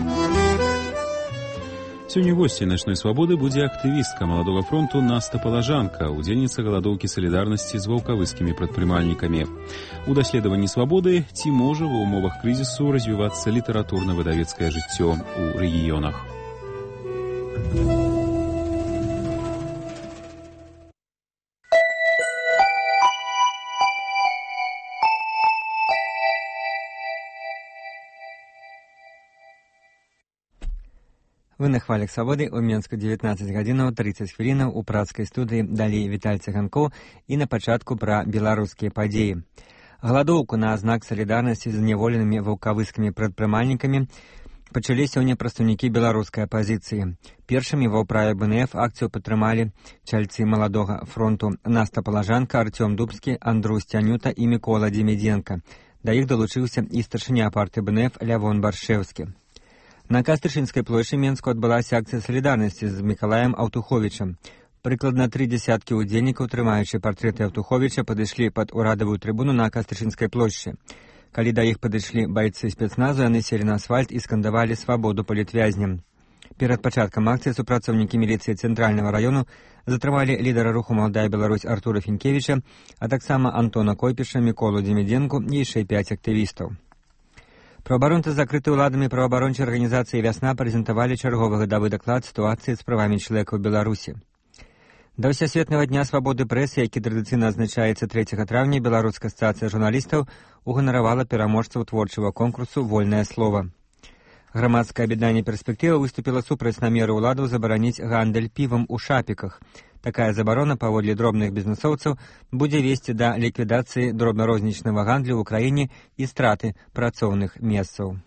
Сёння госцей начной свабоды будзе актывістка маладога фронту Наста Палажанка, удзельніца галадоўкі салідарнасці з ваўкавыскімі прадпрымальнікамі. У даследаванні свабоды ці можа ва ўмовах крызісу развівацца літаратурна-выдавецкае жыццё ў рэгіёнах. Вы на хвалях свабоды у Менску дзевятнаццаць гадзінаў трыццаць хвілінаў у працкай студыі далей Віталь Цыганкоў і на пачатку пра беларускія падзеі. Галадоўку на знак салідарнасці з зняволенымі ваўкавыскімі прадпрымальнікамі пачалі сёння прадстаўнікі беларускай апазіцыі. Першымі ва ўправе бэ эн эф акцыю падтрымалі чальцы маладога фронту Наста Палажанка, Артём Дубскі, Андрусь Тянюта і Мікола Демідзенка. Да іх далучыўся і старшыня партыі бэ эн эф Лявон Баршэўскі. На Кастрычынскай плошчы Менску адбылася акцыя салідарнасці з Мікалаем Аўтуховічам. Прыкладна тры дзясяткі ўдзельнікаў, трымаючы партрэты Аўтуховіча, падышлі пад урадавую трыбуну на Кастрычынскай плошчы. Калі да іх падышлі байцы спецназу, яны селі на асфальт і скандавалі свабоду палітвязням. Перад пачаткам акцыі супрацоўнікі міліцыі цэнтральнага раёну затрымалі лідара руху «Маладая Беларусь» Артура Фінкевіча, а таксама Антона Койпіша, Міколу Демідзенку і яшчэ пяць актывістаў. Праваабаронцы закрыты ўладамі праваабарончай арганізацыі «Вясна» прэзентавалі чарговы гадавы даклад сітуацыі з правамі чалавека ў Беларусі. Да ўсесветнага дня свабоды прэсы, які традыцыйна адзначаецца трэцяга траўня, Беларуская асацыяцыя журналістаў уганаравала пераможцаў творчага конкурсу «Вольнае слова». Грамадскае аб'яднанне «Перспектыва» выступіла супраць намеру ўладаў забараніць гандаль півам у шапіках. Такая забарона, паводле дробных бізнесоўцаў, будзе весці да ліквідацыі дробнарознічнага гандлю ў краіне і страты працоўных месцаў.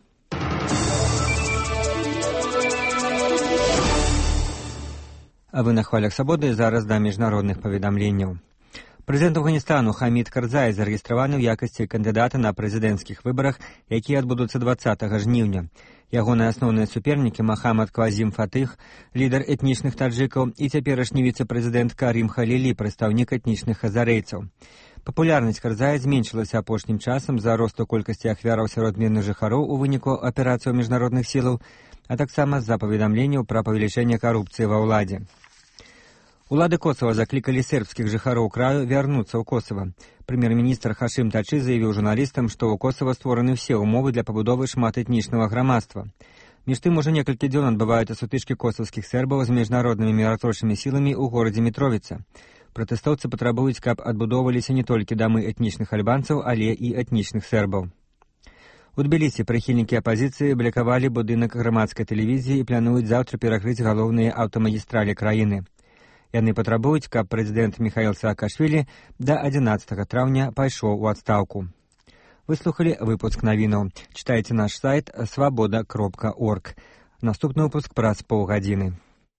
А вы на хвалях свабоды, зараз да міжнародных паведамленняў. Прэзідэнт Афганістану Хамід Карзай зарэгістраваны ў якасці кандыдата на прэзідэнцкіх выбарах, якія адбудуцца дваццатага жніўня. Ягоныя асноўныя супернікі Махамад Квазім Фатых, лідар этнічных таджыкаў, і цяперашні віцэ-прэзідэнт Карім Халілі, прадстаўнік этнічных хазарэйцаў. Папулярнасць Карзая зменшылася апошнім часам з-за росту колькасці ахвяраў сярод мірных жыхароў у выніку аперацыяў міжнародных сілаў, а таксама з-за паведамленняў пра павелічэнне карупцыі ва ўладзе. Улады Косова заклікалі сербскіх жыхароў краю вярнуцца ў Косова. Прэм'ер-міністр Хашым Тачы заявіў журналістам, што ў Косова створаны ўсе ўмовы для пабудовы шматэтнічнага грамадства. Між тым, ужо некалькі дзён адбываюцца сутычкі косавскіх сербаў з міжнароднымі міратворчымі сіламі ў горадзе Мітровіца. Пратэстоўцы патрабуюць, каб адбудоўваліся не толькі дамы этнічных альбанцаў, але і этнічных сербаў. У Тбілісі прыхільнікі апазіцыі блакавалі будынак грамадскай тэлевізіі і плануюць заўтра перакрыць галоўныя аўтамагістралі краіны. Яны патрабуюць, каб прэзідэнт Міхаіл Саакашвілі да адзінаццатага траўня пайшоў у адстаўку. Выслухалі выпуск навінаў. Чытайце наш сайт свабода кропка орг. Наступны выпуск праз паўгадзіны.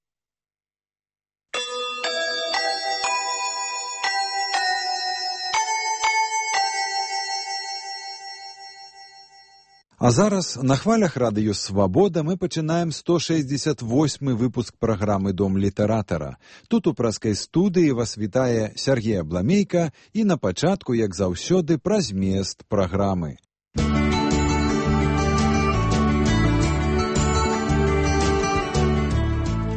А зараз на хвалях радыё «Свабода» мы пачынаем сто шэсцьдзесят восьмы выпуск праграмы «Дом літаратара». Тут у праскай студыі вас вітае Сергей Абламейка і на пачатку, як заўсёды, пра змест праграмы.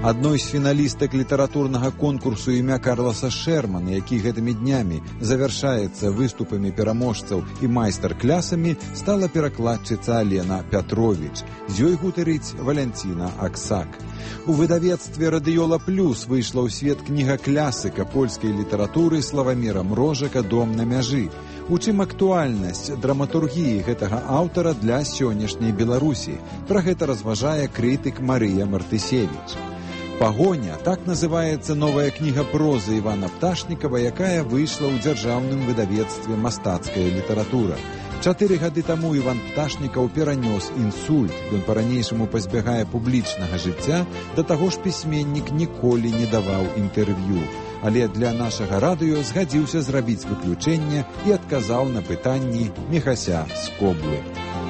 Адной з фіналістак літаратурнага конкурсу імя Карласа Шермана, які гэтымі днямі завяршаецца выступамі пераможцаў і майстар-клясамі, стала перакладчыца Алена Пятровіч. З ёй гутарыць Валянціна Аксак. У выдавецтве «Радыёла Плюс» выйшла ў свет кніга класіка польскай літаратуры Славаміра Мрожака «Дом на мяжы». У чым актуальнасць драматургіі гэтага аўтара для сённяшняй Беларусі? Пра гэта разважае крытык Марыя Мартысевіч. «Пагоня» – так называецца новая кніга прозы Івана Пташнікава, якая выйшла ў дзяржаўным выдавецтве «Мастацкая літаратура». Чатыры гады таму Іван Пташнікаў перанёс інсульт. Ён па-ранейшаму пазбягае публічнага жыцця, да таго ж пісьменнік ніколі не даваў інтэрв'ю. Але для нашага радыё згадзіўся зрабіць выключэнне і адказаў на пытанні Міхася з Коблы.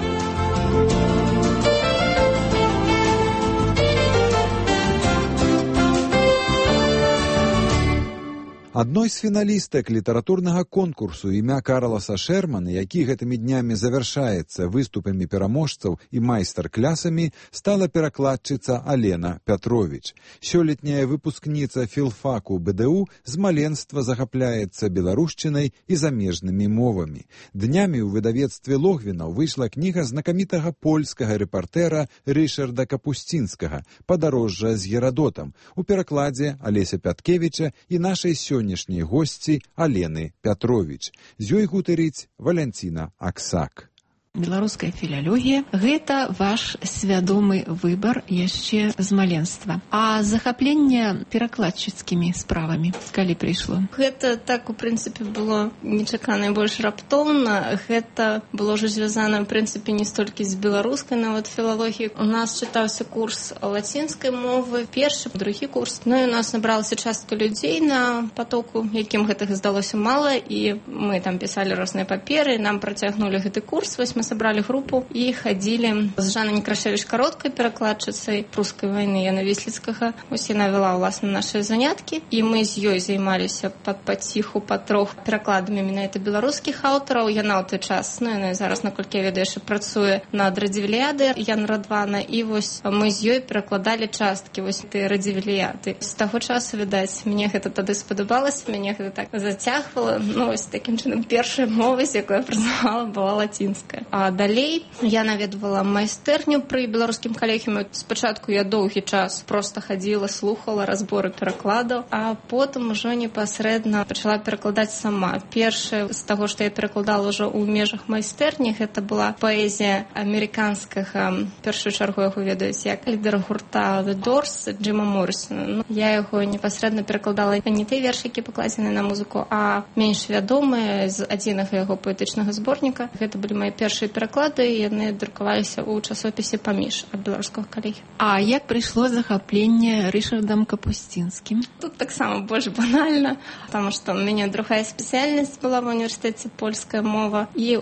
Адной з фіналістак літаратурнага конкурсу імя Карласа Шермана, які гэтымі днямі завяршаецца выступамі пераможцаў і майстар-клясамі, стала перакладчыца Алена Пятровіч. Сёлетняя выпускніца філфаку БДУ з маленства захапляецца беларушчынай і замежнымі мовамі. Днямі ў выдавецтве Логвінаў выйшла кніга знакамітага польскага рэпартэра Рышарда Капусцінскага «Падарожжа з Герадотам» у перакладзе Алеся Пяткевіча і нашай сённяшняй сённяшняй госці Алены Пятровіч. З ёй гутарыць Валянціна Аксак. Беларуская філалогія – гэта ваш свядомы выбар яшчэ з маленства. А захапленне перакладчыцкімі справамі калі прыйшло? Гэта так, у прынцыпе, было нечакана і больш раптоўна. Гэта было ўжо звязана, ў прынцыпе, не столькі з беларускай нават філалогіяй. У нас чытаўся курс лацінскай мовы, першы, другі курс. Ну і у нас набралася частка людзей на потоку, якім гэтага здалося мала, і мы там пісалі розныя паперы, нам працягнулі гэты курс. Вось мы сабралі групу і хадзілі з Жаннай Некрашевіч кароткай перакладчыцай прускай вайны Яна Вісліцкага. Вось яна вела ўласна нашы заняткі, і мы з ёй займаліся паціху, патрох перакладамі менавіта беларускіх аўтараў. Яна ў той час, ну яна зараз, наколькі я ведаю, яшчэ працуе над Радзівіліядай Яна Радвана, і вось мы з ёй перакладалі часткі вось тыя Радзівіліяды. З таго часу, відаць, мне гэта тады спадабалася, мяне гэта так зацягвала. Ну вось такім чынам першая мова, з якой я працавала, была лацінская. А далей я наведвала майстэрню пры беларускім калегіуме. Спачатку я доўгі час проста хадзіла, слухала разборы перакладаў, а потым ужо непасрэдна пачала перакладаць сама. Першае з таго, што я перакладала ўжо ў межах майстэрні, гэта была паэзія амерыканскага, першую чаргу яго ведаюць як лідера гурта The Doors Джима Моррісона. Ну, я яго непасрэдна перакладала не тыя вершы, які пакладзены на музыку, а менш вядомыя з адзінага яго паэтычнага зборніка. Гэта былі мае першыя пераклады, і яны друкаваліся ў часопісе «Паміж» ад беларускага калегі. А як прыйшло захапленне Рышардам Капусцінскім? Тут таксама больш банальна, таму што ў мяне другая спецыяльнасць была ва ўніверсітэце польская мова, і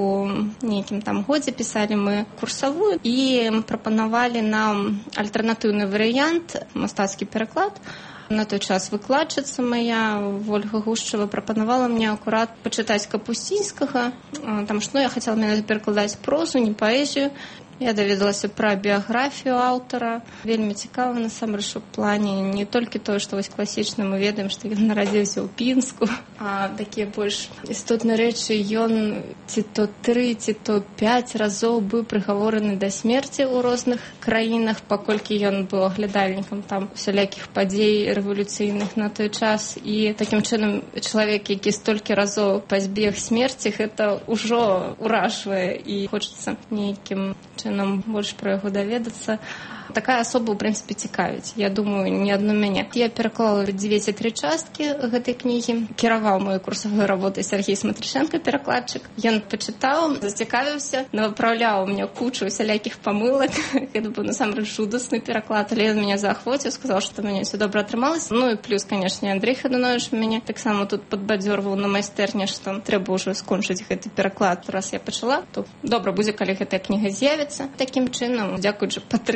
ў нейкім там годзе пісалі мы курсавую і прапанавалі нам альтэрнатыўны варыянт, мастацкі пераклад. На той час выкладчыца моя, Вольга Гушчева, прапанавала мне акурат пачытаць Капусцінскага, там што я хацела менавіта перакладаць прозу, не паэзію. Я даведалася пра біяграфію аўтара. Вельмі цікава, насамрэч, у плане не толькі тое, што вось класічна мы ведаем, што ён нарадзіўся ў Пінску, а такія больш істотныя рэчы. Ён ці то тры, ці то пяць разоў быў прыгавораны да смерці ў розных краінах, паколькі ён быў аглядальнікам там усялякіх падзей рэвалюцыйных на той час. І такім чынам чалавек, які столькі разоў пазбег смерці, гэта ўжо ўражвае, і хочацца нейкім чынам больш пра яго даведацца. Такая асоба, у прынцыпе, цікавіць. Я думаю, не адну мяне. Я пераклала дзве ці тры часткі гэтай кнігі. Кіраваў мою курсавую работу Сергей Сматрышенко, перакладчык. Ён пачытаў, зацікавіўся, навыпраўляў у мяне кучу усялякіх памылак. Гэта быў насамрэч жудасны пераклад, але ён мяне заахвоціў, сказаў, што мяне ўсё добра атрымалася. Ну і плюс, канешне, Андрэй Хаданович мяне таксама тут падбадзёрваў на майстэрні, што трэба ўжо скончыць гэты пераклад. Раз я пачала, то добра будзе, калі гэтая кніга з'явіцца. Такім чынам, дзякуючы падтрымцы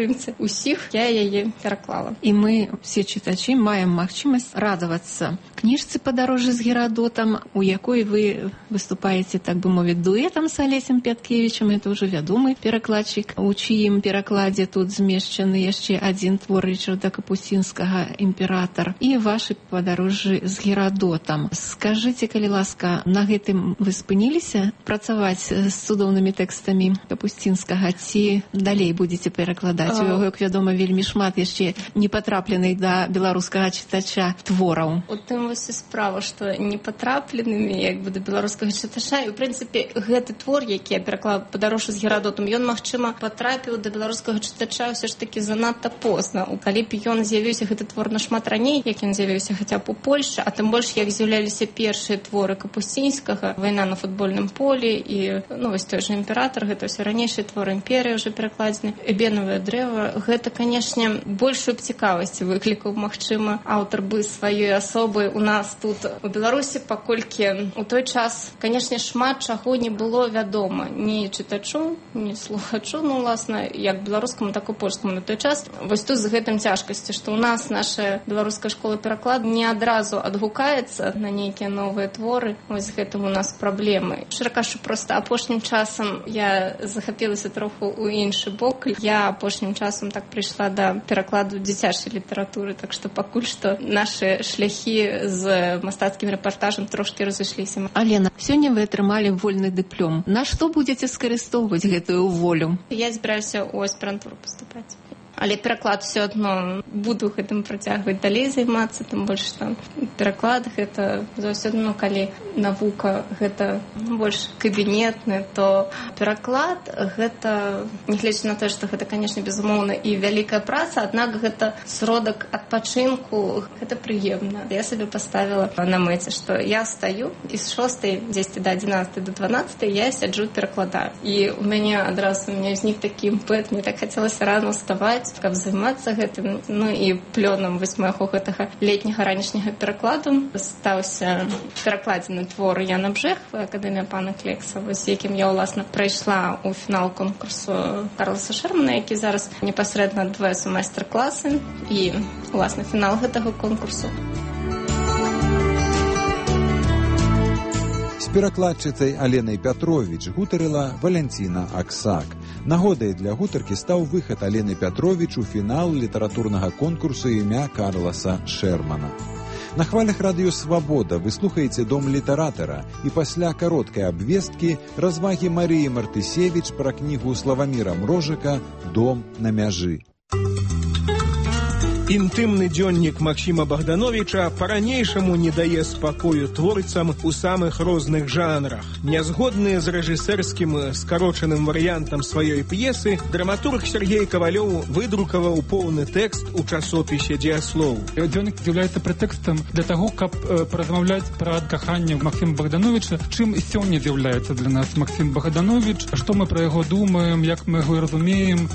усіх, я яе пераклала. І мы, все чытачы, маем магчымасць радавацца кніжцы «Падарожжа з Герадотам», у якой вы выступаеце, так бы мовіць, дуэтам з Алесем Пяткевічам. Это ўжо вядомы перакладчык, у чыім перакладзе тут змешчаны яшчэ адзін твор Річарда Капусцінскага «Імператар» і вашы «Падарожжы з Герадотам». Скажыце, калі ласка, на гэтым вы спыніліся працаваць з цудоўнымі тэкстамі Капусцінскага, ці далей будзеце перакладаць? У яго, як вядома, вельмі шмат яшчэ не патрапленых да беларускага чытача твораў. У тым вось і справа, што не патрапленымі як бы да беларускага чытача. І, у прынцыпе, гэты твор, які я пераклала «Падарожжа з Герадотам», ён, магчыма, патрапіў да беларускага чытача ўсё ж такі занадта позна. Калі б ён з'явіўся, гэты твор нашмат раней, як ён з'явіўся хаця б у Польшчы, а тым больш, як з'яўляліся першыя творы Капусцінскага, «Вайна на футбольным полі» і, ну, вось той жа «Імператар», гэта ўсё ранейшыя творы, «Імперія» ўжо перакладзены, «Эбенавае дрэва». Гэта, канешне, большую б цікавасць выклікаў, магчыма, аўтар бы сваёй асобы у нас тут у Беларусі, паколькі у той час, канешне, шмат чаго не было вядома ні чытачу, ні слухачу, ну, уласна, як беларускаму, так і польскаму на той час. Вось тут з гэтым цяжкасці, што у нас наша беларуская школа перакладу не адразу адгукаецца на нейкія новыя творы. Вось з гэтым у нас праблемы. Шчыра кажучы, проста апошнім часам я захапілася троху ў іншы бок. Я апошнім часам так прыйшла да перакладу дзіцячай літаратуры, так што пакуль што нашы шляхі з мастацкім рэпартажам трошкі разышліся. Алена, сёння вы атрымалі вольны дыплом. На што будзеце скарыстоўваць гэтую волю? Я збіраюся ў аспірантуру паступаць. Але пераклад все адно буду гэтым працягваць далей займацца, тым больш што пераклад гэта заўсёды, ну, калі навука гэта больш кабінетны, то пераклад гэта, нягледзячы на тое, што гэта, канешне, безумоўна і вялікая праца, аднак гэта сродак адпачынку, гэта прыемна. Я сабе паставіла на мэце, што я стаю і з шостай дзесьці да адзінаццатай да дванаццатай я сяджу перакладаю. І у мяне адразу у мяне ўзнік такі імпэт, мне так хацелася рано ўставаць, каб займацца гэтым. Ну і плёнам вось майго гэтага летняга ранішняга перакладу стаўся перакладзены твор Яна Бжэхва, Акадэмія пана Клекса, вось якім я, уласна, прайшла ў фінал конкурсу Карласа Шермана, які зараз непасрэдна адбываецца майстар-класы і, уласна, фінал гэтага конкурсу. З перакладчыцай Аленай Пятровіч гутарыла Валянціна Аксак. Нагодай для гутаркі стаў выхад Алены Пятровіч у фінал літаратурнага конкурсу імя Карласа Шермана. На хвалях радыё «Свабода» вы слухаеце «Дом літаратара» і пасля кароткай абвесткі развагі Марыі Мартысевіч пра кнігу Славаміра Мрожыка «Дом на мяжы». Інтымны дзённік Максіма Богдановича па-ранейшаму не дае спакою творцам у самых розных жанрах. Нязгодныя з рэжысэрскім скарочаным варыянтам сваёй п'есы, драматург Сергей Ковалёў выдрукаваў поўны тэкст у часопісе «Дзеяслоў». Дзённік з'яўляецца прэтэкстам для таго, каб паразмаўляць пра каханне Максіма Богдановича, чым сёння з'яўляецца для нас Максім Богданович, што мы пра яго думаем, як мы яго разумеем.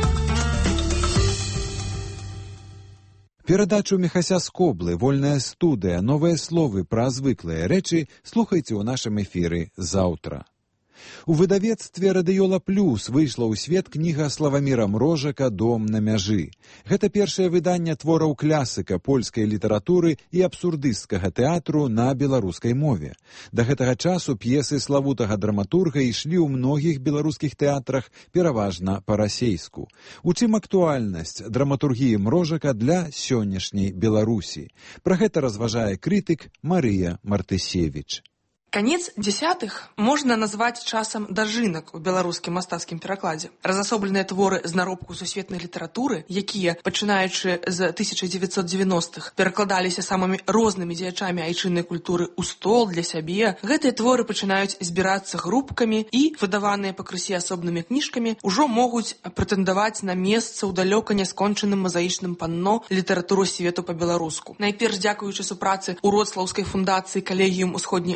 Перадачу Міхася Скоблы, вольная студыя, новыя словы пра звыклыя рэчы слухайце ў нашым эфіры заўтра. У выдавецтве «Радыёла Плюс» выйшла ў свет кніга Славаміра Мрожака «Дом на мяжы». Гэта першае выданне твораў класыка польскай літаратуры і абсурдысцкага тэатру на беларускай мове. Да гэтага часу п'есы славутага драматурга ішлі ў многіх беларускіх тэатрах, пераважна па-расейску. У чым актуальнасць драматургіі Мрожака для сённяшняй Беларусі? Пра гэта разважае крытык Марыя Мартысевіч. Канец дзесятых можна назваць часам дажынак у беларускім мастацкім перакладзе. Разасобленыя творы з наробку сусветнай літаратуры, якія, пачынаючы з тысяча дзевяцьсот дзевяностых, перакладаліся самымі рознымі дзеячамі айчыннай культуры ў стол для сябе, гэтыя творы пачынаюць збірацца групкамі і, выдаваныя пакрысе асобнымі кніжкамі, ужо могуць прэтэндаваць на месца ў далёка няскончаным мазаічным панно літаратуры свету па-беларуску. Найперш дзякуючы супрацы Уроцлаўскай фундацыі Калегіум Усходняй Еўропы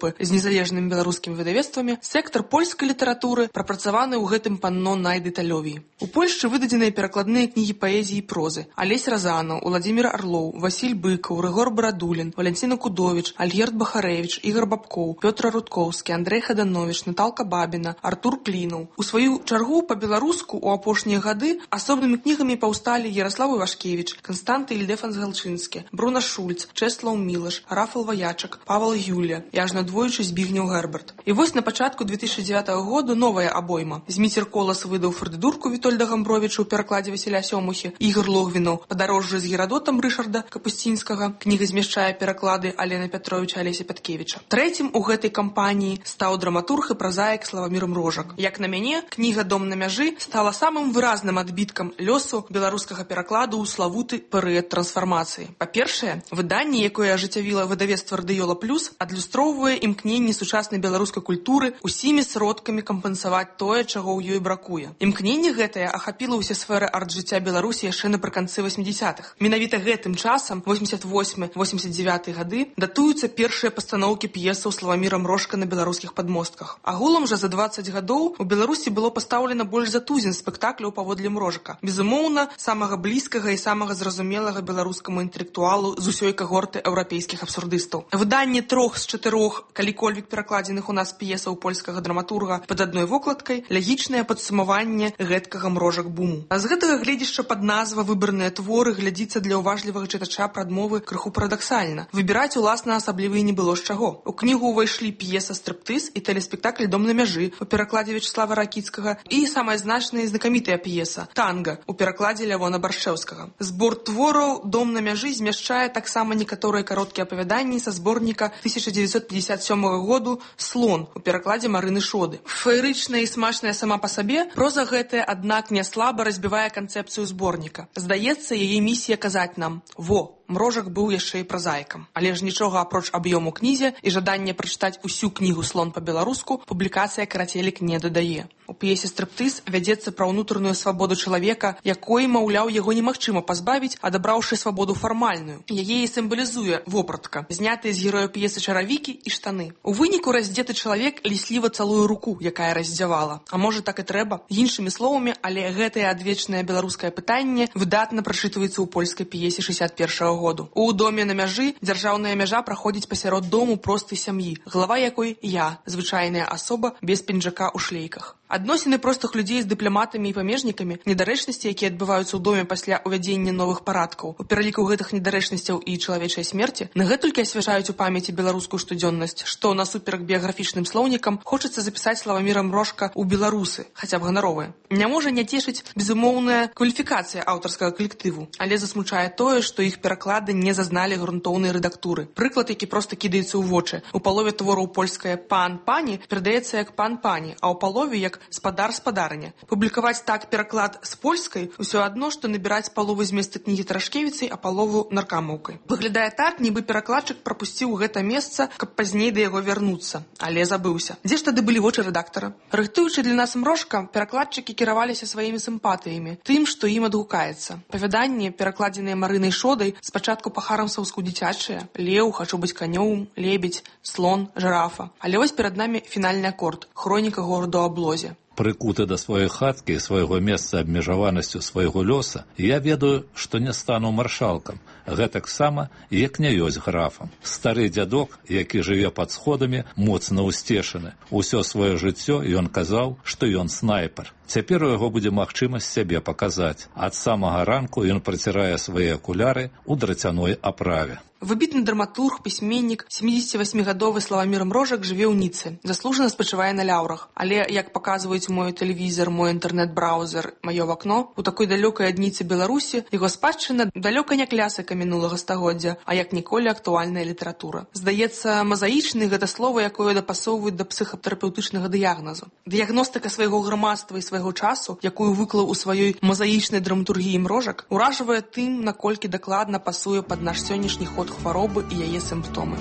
Еўропы з незалежнымі беларускімі выдавецтвамі, сектар польскай літаратуры прапрацаваны ў гэтым панно найдэталёвей. У Польшчы выдадзеныя перакладныя кнігі паэзіі і прозы: Алесь Разанаў, Уладзімір Арлоў, Васіль Быкаў, Рыгор Барадулін, Валянціна Кудовіч, Альгерд Бахарэвіч, Ігор Бабкоў, Пётр Рудкоўскі, Андрэй Хадановіч, Наталка Бабіна, Артур Клінаў. У сваю чаргу па-беларуску ў апошнія гады асобнымі кнігамі паўсталі Яраслаў Івашкевіч, Канстанты Ільдефанс Галчынскі, Бруна Шульц, Чэслаў Мілаш, Рафал Ваячак, Павел Юлія і аж надвоечы Збігнеў Герберт. І вось на пачатку две тысячи девятого году новая абойма. Зміцер Колас выдаў Фардыдурку Вітольда Гамбровіча ў перакладзе Васіля Сёмухі, Ігор Логвінаў падарожжа з Герадотам Рышарда Капусцінскага. Кніга змяшчае пераклады Алена Пятровича, Алеся Пяткевіча. Трэцім у гэтай кампаніі стаў драматург і празаік Славамір Мрожак. Як на мяне, кніга «Дом на мяжы» стала самым выразным адбіткам лёсу беларускага перакладу ў славуты перыяд трансфармацыі. Па-першае, выданне, якое ажыццявіла выдавецтва «Радыёла Плюс», адлюстроўвае імкненні сучаснай беларускай культуры усімі сродкамі кампенсаваць тое, чаго ў ёй бракуе. Імкненне гэтае ахапіла ўсе сферы арт-жыцця Беларусі яшчэ напрыканцы восьмидесятых. Менавіта гэтым часам, восемьдесят восьмы — восемьдесят девятый гады, датуюцца першыя пастаноўкі п'есаў Славаміра Мрожка на беларускіх падмостках. Агулам жа за двадцать гадоў у Беларусі было пастаўлена больш за тузін спектакляў паводле Мрожака. Безумоўна, самага блізкага і самага зразумелага беларускаму інтэлектуалу з усёй кагорты еўрапейскіх абсурдыстаў. Выданне трох з чатырох калі-кольвік перакладзеных у нас п'есаў польскага драматурга пад адной вокладкай — лягічнае падсумаванне гэткага Мрожак-буму. А з гэтага гледзішча пад назва «Выбарныя творы» глядзіцца для ўважлівага чытача прадмовы крыху парадаксальна. Выбіраць уласна асабліва і не было з чаго. У кнігу ўвайшлі п'еса «Стриптыз» і тэлеспектакль «Дом на мяжы» у перакладзе Вячеслава Ракіцкага і самая значная і знакамітая п'еса «Танга» у перакладзе Лявона Баршчэўскага. Збор твораў «Дом на мяжы» змяшчае таксама некаторыя кароткія апавяданні са зборніка тысяча девятьсот пятьдесят седьмого году «Слон» у перакладзе Марыны Шоды. Феерычная і смачная сама па сабе, проза гэтая, аднак, не слаба разбівае канцэпцыю зборніка. Здаецца, яе місія казаць нам: во, Мрожак быў яшчэ і празаікам. Але ж нічога апроч аб'ёму кнізе і жаданне прачытаць усю кнігу «Слон» па-беларуску публікацыя «Карацелік» не дадае. У п'есе «Стриптыз» вядзецца пра ўнутраную свабоду чалавека, якой, маўляў, яго немагчыма пазбавіць, адабраўшы свабоду фармальную. Яе і сімвалізуе вопратка, знятыя з героя п'есы чаравікі і штаны. У выніку раздзеты чалавек лісліва цалуе руку, якая раздзявала. А можа, так і трэба? Іншымі словамі, але гэтае адвечнае беларускае пытанне выдатна прачытваецца ў польскай п'есе шэсцьдесят першага году. У «Доме на мяжы» дзяржаўная мяжа праходзіць пасярод дому простай сям'і, глава якой я, звычайная асоба без пінжака ў шлейках. Адносіны простых людзей з дыпламатамі і памежнікамі, недарэчнасці, якія адбываюцца ў доме пасля ўвядзення новых парадкаў. У пераліку гэтых недарэчнасцяў і чалавечай смерці нагэтулькі асвяжаюць у памяці беларускую штодзённасць, што насуперак біяграфічным слоўнікам хочацца запісаць Славаміра Мрожка ў беларусы, хаця б ганаровыя. Не можа не цешыць безумоўная кваліфікацыя аўтарскага калектыву, але засмучае тое, што іх пераклады не зазналі грунтоўнай рэдактуры. Прыклад, які проста кідаецца ў вочы. У палове твораў польскае «пан-пані» перадаецца як «пан-пані», а ў палове як «спадар-спадарыня». Публікаваць так пераклад з польскай усё адно, што набіраць палову зместы кнігі Тарашкевіцай, а палову наркамаўкай. Выглядае так, нібы перакладчык прапусціў гэта месца, каб пазней да яго вярнуцца, але забыўся. Дзе ж тады былі вочы рэдактара? Рыхтуючы для нас Мрожка, перакладчыкі кіраваліся сваімі сімпатыямі, тым, што ім адгукаецца. Апавяданні, перакладзеныя Марынай Шодай, спачатку па-харамсаўску дзіцячыя: «Леў», «Хачу быць канём», «Лебедь», «Слон», «Жирафа». Але вось перад намі фінальны акорд — «Хроніка гораду Аблозе». Прыкуты да сваёй хаткі і свайго месца абмежаванасцю свайго лёса, я ведаю, што не стану маршалкам, гэтаксама, як не ёсць графам. Стары дзядок, які жыве пад сходамі, моцна ўсцешаны. Усё сваё жыццё ён казаў, што ён снайпер. Цяпер у яго будзе магчымасць сябе паказаць. Ад самага ранку ён працірае свае акуляры ў драцяной аправе. Выбітны драматург, пісьменнік, семидесятивосьмигадовы Славамір Мрожак жыве ў Ніцы, заслужана спачывае на ляўрах. Але, як паказваюць мой тэлевізор, мой інтэрнэт-браузер, маё вакно, у такой далёкай ад Ніцы Беларусі яго спадчына далёка не клясыка мінулага стагоддзя, а як ніколі актуальная літаратура. Здаецца, мазаічны — гэта слова, якое дапасоўваюць да псіхатэрапеўтычнага дыягназу. Дыягностыка свайго грамадства і свайго часу, якую выклаў у сваёй мазаічнай драматургіі Мрожак, уражвае тым, наколькі дакладна пасуе пад наш сённяшні ход хваробы і яе сімптомы.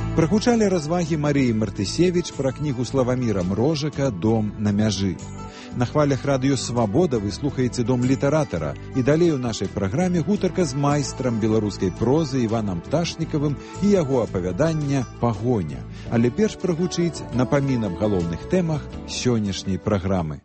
Прагучалі развагі Марыі Мартысевіч пра кнігу Славаміра Мрожака «Дом на мяжы». На хвалях радыё «Свабода» вы слухаеце «Дом літаратара». І далей у нашай праграме гутарка з майстрам беларускай прозы Іванам Пташнікавым і яго апавядання «Пагоня». Але перш прагучыць напамін аб галоўных тэмах сённяшняй праграмы.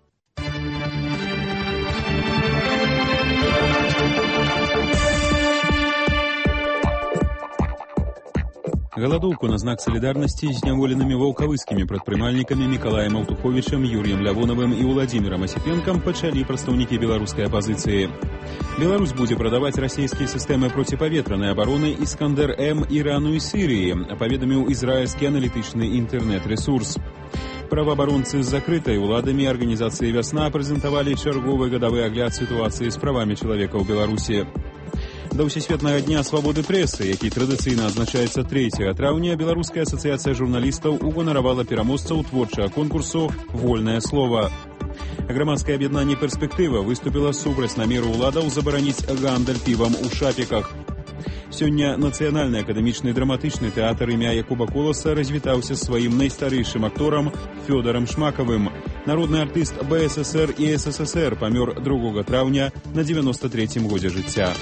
Галадоўку на знак салідарнасці з зняволенымі ваўкавыскімі прадпрымальнікамі Мікалаем Аўтуховічам, Юрыем Лявонавым і Уладзімірам Асіпенкам пачалі прадстаўнікі беларускай апазіцыі. Беларусь будзе прадаваць расійскія сістэмы проціпаветранай абароны «Іскандер-М» Ірану і Сірыі, паведаміў ізраільскі аналітычны інтэрнэт-рэсурс. Праваабаронцы з закрытай уладамі арганізацыі «Вясна» прэзентавалі чарговы гадавы агляд сітуацыі з правамі чалавека ў Беларусі. Да ўсесветнага дня свабоды прэсы, які традыцыйна адзначаецца трэцяга траўня, Беларуская асацыяцыя журналістаў уганаравала пераможцаў творчага конкурсу «Вольнае слова». Грамадскае аб'яднанне «Перспектыва» выступіла супраць намеру ўладаў забараніць гандаль півам у шапіках. Сёння Нацыянальны акадэмічны драматычны тэатр імя Якуба Коласа развітаўся сваім найстарэйшым акторам Фёдарам Шмакавым. Народны артыст Бэ Эс Эс Эр і Эс Эс Эс Эр памёр другога траўня на дзевяноста трэцім годзе жыцця.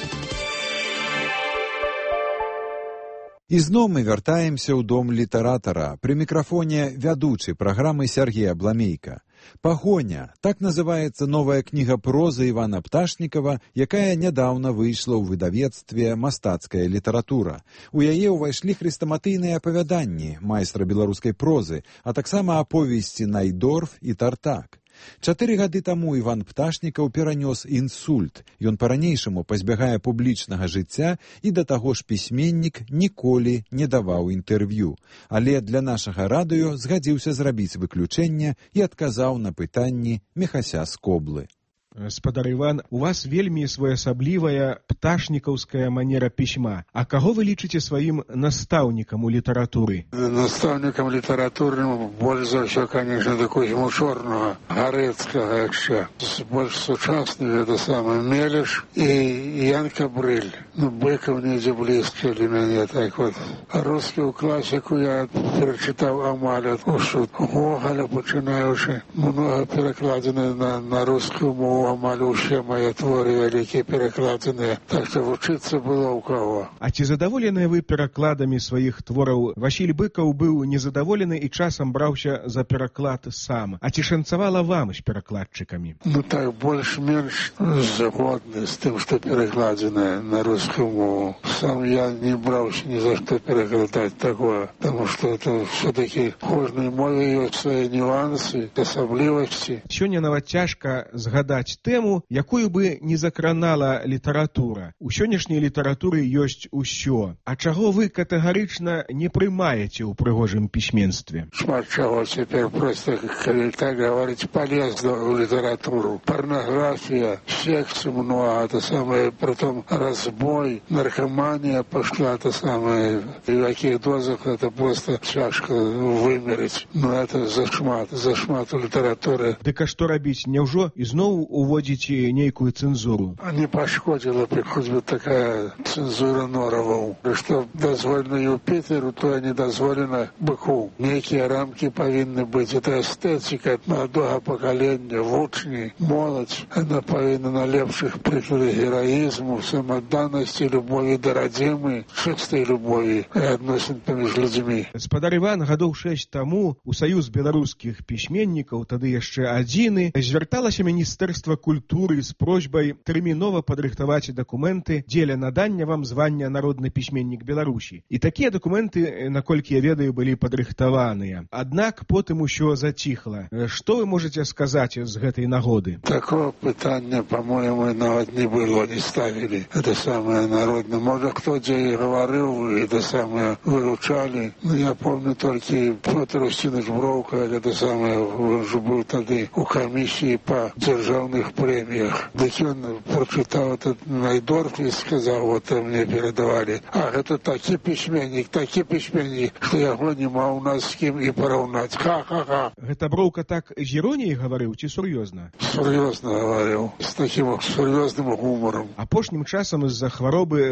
І зноў мы вяртаемся ў дом літаратара. Пры мікрафоне вядучы праграмы Сергей Абламейка. «Пагоня» – так называецца новая кніга прозы Івана Пташнікава, якая нядаўна выйшла ў выдавецтве «Мастацкая літаратура». У яе ўвайшлі хрэстаматыйныя апавяданні майстра беларускай прозы, а таксама аповесці «Найдорф» і «Тартак». Чатыры гады таму Іван Пташнікаў перанёс інсульт. Ён па-ранейшаму пазбягае публічнага жыцця і да таго ж пісьменнік ніколі не даваў інтэрв'ю. Але для нашага радыё згадзіўся зрабіць выключэнне і адказаў на пытанні Міхася з Коблы. Спадар Іван, у вас вельмі своеасаблівая пташнікаўская манера пісьма. А каго вы лічыце сваім настаўнікам у літаратуры? Настаўнікам літаратуры больш за ўсё, конечно, да Кузьму Чорнага, Гарэцкага яшчэ. Больш сучасны, гэта самы Мелеш і Янка Брыль. Ну, Быкаў недзе блізкі для мяне, так вот. А рускую класіку я перачытаў амаль ад Гоголя, пачынаючы. Многа перакладзены на, на рускую мову. Амаль усе мае творы вялікія перакладзеныя, так што вучыцца было ў каго. А ці задаволеныя вы перакладамі сваіх твораў? Васіль Быкаў быў незадаволены і часам браўся за пераклад сам. А ці шанцавала вам з перакладчыкамі? Ну так, больш-менш згодны з тым, што перакладзенае на рускую мову. Сам я не браўся ні за што перакладаць такое, таму што это все-таки в кожнай мове ёсць свае нюансы, асаблівасці. Сёння нават цяжка згадаць тэму, якую бы не закранала літаратура. У сённяшняй літаратуры ёсць усё. А чаго вы катэгарычна не прымаеце ў прыгожым пісьменстве? Шмат чаго цяпер проста, калі так гаварыць, палезла ў літаратуру. Парнаграфія, секс много, это самое, притом разбой, наркомания пошла, это самое, и в каких дозах это просто цяжка вымерыць. Но это зашмат, зашмат у літаратуры. Дык а што рабіць? Няўжо ізноў уводзіце нейкую цэнзуру? А не пашкодзіла б хоць бы такая цэнзура нораваў. Што дазволена Юпітеру, то не дазволена быку. Нейкія рамкі павінны быць. Это эстэтика маладога пакалення, вучні, моладзь. Она павінна на лепшых прыкладах гераізму, самадданасці, любові да радзімы, чыстай любові і адносін паміж людзьмі. Спадар Іван, гадоў шэсць таму у Саюз беларускіх пісьменнікаў, тады яшчэ адзіны, звярталася Міністэрства культуры з просьбай тэрмінова падрыхтаваць дакументы дзеля надання вам звання народны пісьменнік Беларусі. І такія дакументы, наколькі я ведаю, былі падрыхтаваныя. Аднак потым усё заціхла. Што вы можаце сказаць з гэтай нагоды? Такого пытання, по-моему, нават не было, не ставілі. Это самое народное. Можа, хто дзе і гаварыў, это самое выручалі. Ну, я помню толькі Пётр Устинович Броўка, это самое, он же быў тады у камісіі па дзяржаўных прэміях. Дык ён прочытаў этот Найдорф і сказаў, вот мне перадавалі. А гэта такі пісьменнік, такі пісьменнік, што яго няма ў нас з кім і параўнаць. Ха-ха-ха. Гэта Броўка так з іроніяй гаварыў ці сур'ёзна? Сур'ёзна гаварыў, з такім сур'ёзным гуморам. Апошнім часам з-за хваробы вы амаль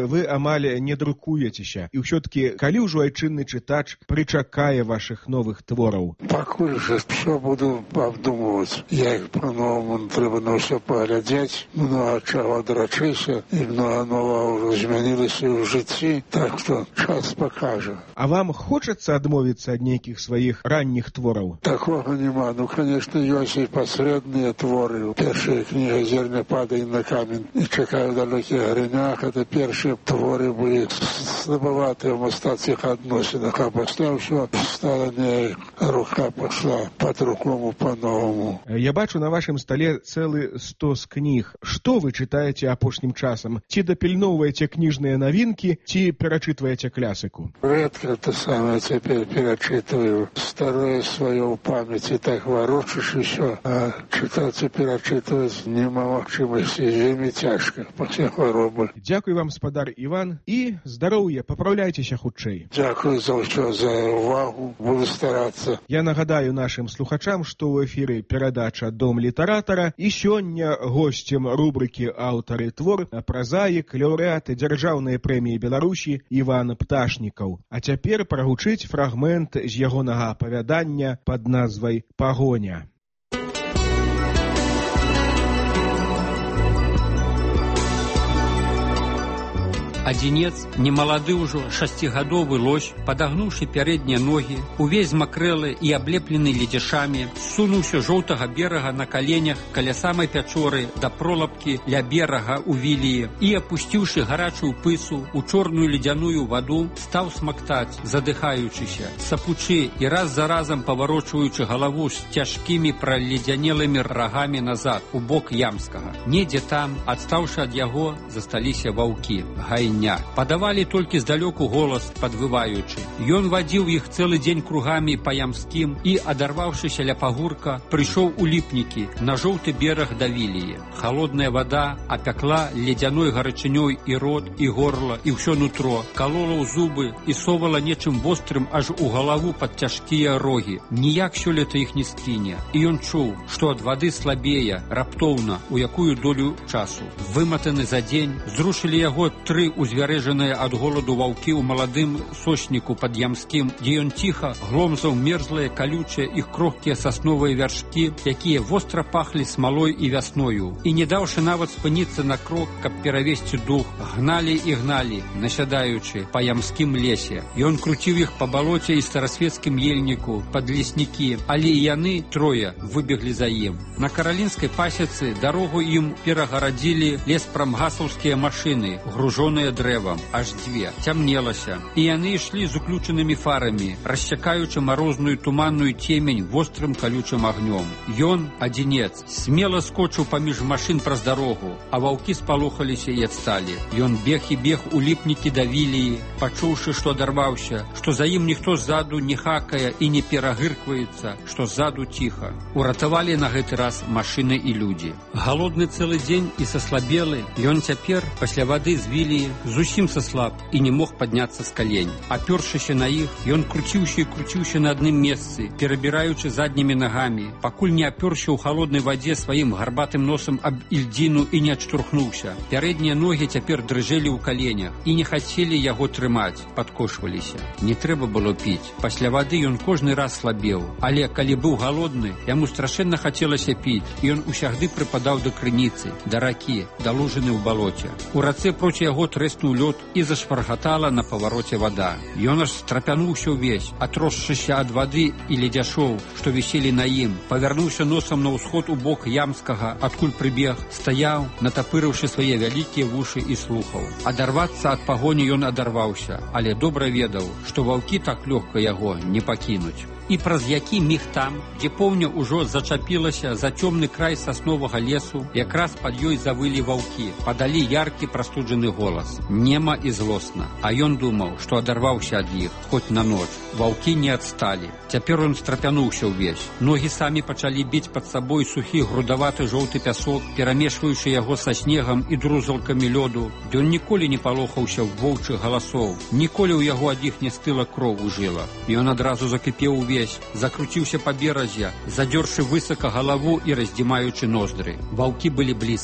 амаль не друкуецеся. І ўсё-такі, калі ўжо айчынны чытач прычакае вашых новых твораў? Пакуль жа ўсё буду абдумваць. Я іх па-новаму трэба на ўсё паглядзець. Многа чаго адрачыся, і многа новага ўжо змянілася ў жыцці, так што час пакажа. А вам хочацца адмовіцца ад нейкіх сваіх ранніх твораў? Такога няма. Ну, конечно, ёсць і пасрэдныя творы. Першая кніга «Зерня падае на камень» і «Чакаю в далёкіх грынях» — это першыя творы былі слабаватыя ў мастацкіх адносінах, а пасля ўсё стала не рука пашла па-другому, па-новаму. Я бачу на вашым стале цэлы стос кніг. Што вы чытаеце апошнім часам? Ці дапільноўваеце кніжныя навінкі, ці перачытваеце клясіку? Рэдка то самае цяпер перачытваю. Старое сваё ў памяці так варочыш і ўсё, а чытаць і перачытваць няма магчымасці, вельмі цяжка пасля хваробы. Дзякуй вам, спадар Іван, і здароўя, папраўляйцеся хутчэй. Дзякуй за ўсё, за ўвагу, буду старацца. Я нагадаю нашым слухачам, што ў эфіры перадача «Дом літаратара», і сёння госцем рубрыкі «Аўтары твор» празаік, лаўрэат дзяржаўнай прэміі Беларусі Іван Пташнікаў. А цяпер прагучыць фрагмент з ягонага апавядання пад назвай «Пагоня». Адзінец, немалады ўжо шасцігадовы лось, падагнуўшы пярэднія ногі, увесь макрэлы і аблеплены ледзяшамі, сунуўся жоўтага берага на каленях каля самай пячоры да пролапкі ля берага ў Віліі і, апусціўшы гарачую пысу у чорную ледзяную ваду, стаў смактаць, задыхаючыся, сапучы і раз за разам паварочваючы галаву з цяжкімі праледзянелымі рагамі назад, у бок Ямскага. Недзе там, адстаўшы ад яго, засталіся ваўкі, гайні. Падавалі толькі здалёку голас, падвываючы. Ён вадзіў іх цэлы дзень кругамі па Ямскім і, адарваўшыся ля пагурка, прыйшоў у Ліпнікі, на жоўты бераг да Віліі. Халодная вада апякла ледзяной гарачынёй і рот, і горла, і ўсё нутро, калола ў зубы і совала нечым вострым аж у галаву пад цяжкія рогі. Ніяк сёлета іх не скіне. І ён чуў, што ад вады слабее, раптоўна, у якую долю часу. Выматаны за дзень, зрушылі яго тры узвярэжаныя ад голаду ваўкі ў маладым сочніку пад Ямскім, дзе ён ціха гломзаў мерзлыя, калючыя і крохкія сасновыя вяршкі, якія востра пахлі смалой і вясною. І не даўшы нават спыніцца на крок, каб перавесці дух, гналі і гналі, насядаючы па Ямскім лесе. Ён круціў іх па балоце і старасвецкім ельніку, пад леснікі, але і яны, трое, выбеглі за ім. На каралінскай пасецы дарогу ім перагарадзілі леспрамгасаўскія машыны, гружоныя дрэвам, аж дзве. Цямнелася, і яны ішлі з уключанымі фарамі, рассякаючы марозную туманную цемень вострым калючым агнём. Ён, адзінец, смела скочыў паміж машын праз дарогу, а ваўкі спалохаліся і адсталі. Ён бег і бег у Ліпнікі да Віліі, пачуўшы, што адарваўся, што за ім ніхто ззаду не хакае і не перагыркваецца, што ззаду ціха. Уратавалі на гэты раз машыны і людзі. Галодны цэлы дзень і саслабелы, ён цяпер, пасля вады з Віліі, зусім саслаб і не мог падняцца з калень. Апёршыся на іх, ён круціўся і круціўся на адным месцы, перабіраючы заднімі нагамі, пакуль не апёрся ў халоднай вадзе сваім гарбатым носам аб ільдзіну і не адштурхнуўся. Пярэднія ногі цяпер дрыжэлі ў каленях і не хацелі яго трымаць, падкошваліся. Не трэба было піць. Пасля вады ён кожны раз слабеў, але калі быў галодны, яму страшэнна хацелася піць, і ён усягды прыпадаў да крыніцы, да ракі, да лужыны ў балоце. У рацэ проці яго трэснуў лёд і зашваргатала на павароце вада. Ён аж страпянуўся ўвесь, атросшыся ад вады і ледзяшоў, што віселі на ім, павярнуўся носам на ўсход у бок Ямскага, адкуль прыбег, стаяў, натапырыўшы свае вялікія вушы і слухаў. Адарвацца ад пагоні ён адарваўся, але добра ведаў, што ваўкі так лёгка яго не пакінуць. І праз які міг там, дзе поўня ўжо зачапілася за цёмны край сасновага лесу, якраз пад ёй завылі ваўкі, падалі яркі прастуджаны голас, нема і злосна. А ён думаў, што адарваўся ад іх, хоць на ноч. Ваўкі не адсталі. Цяпер ён страпянуўся ўвесь. Ногі самі пачалі біць пад сабой сухі грудаваты жоўты пясок, перамешваючы яго са снегам і друзалкамі лёду. Ён ніколі не палохаўся воўчых галасоў, ніколі ў яго ад іх не стыла кроў у жылах. Ён адразу закіпеў увесь, закруціўся па беразе, задзёршы высока галаву і раздзімаючы ноздры. Ваўкі былі блізка.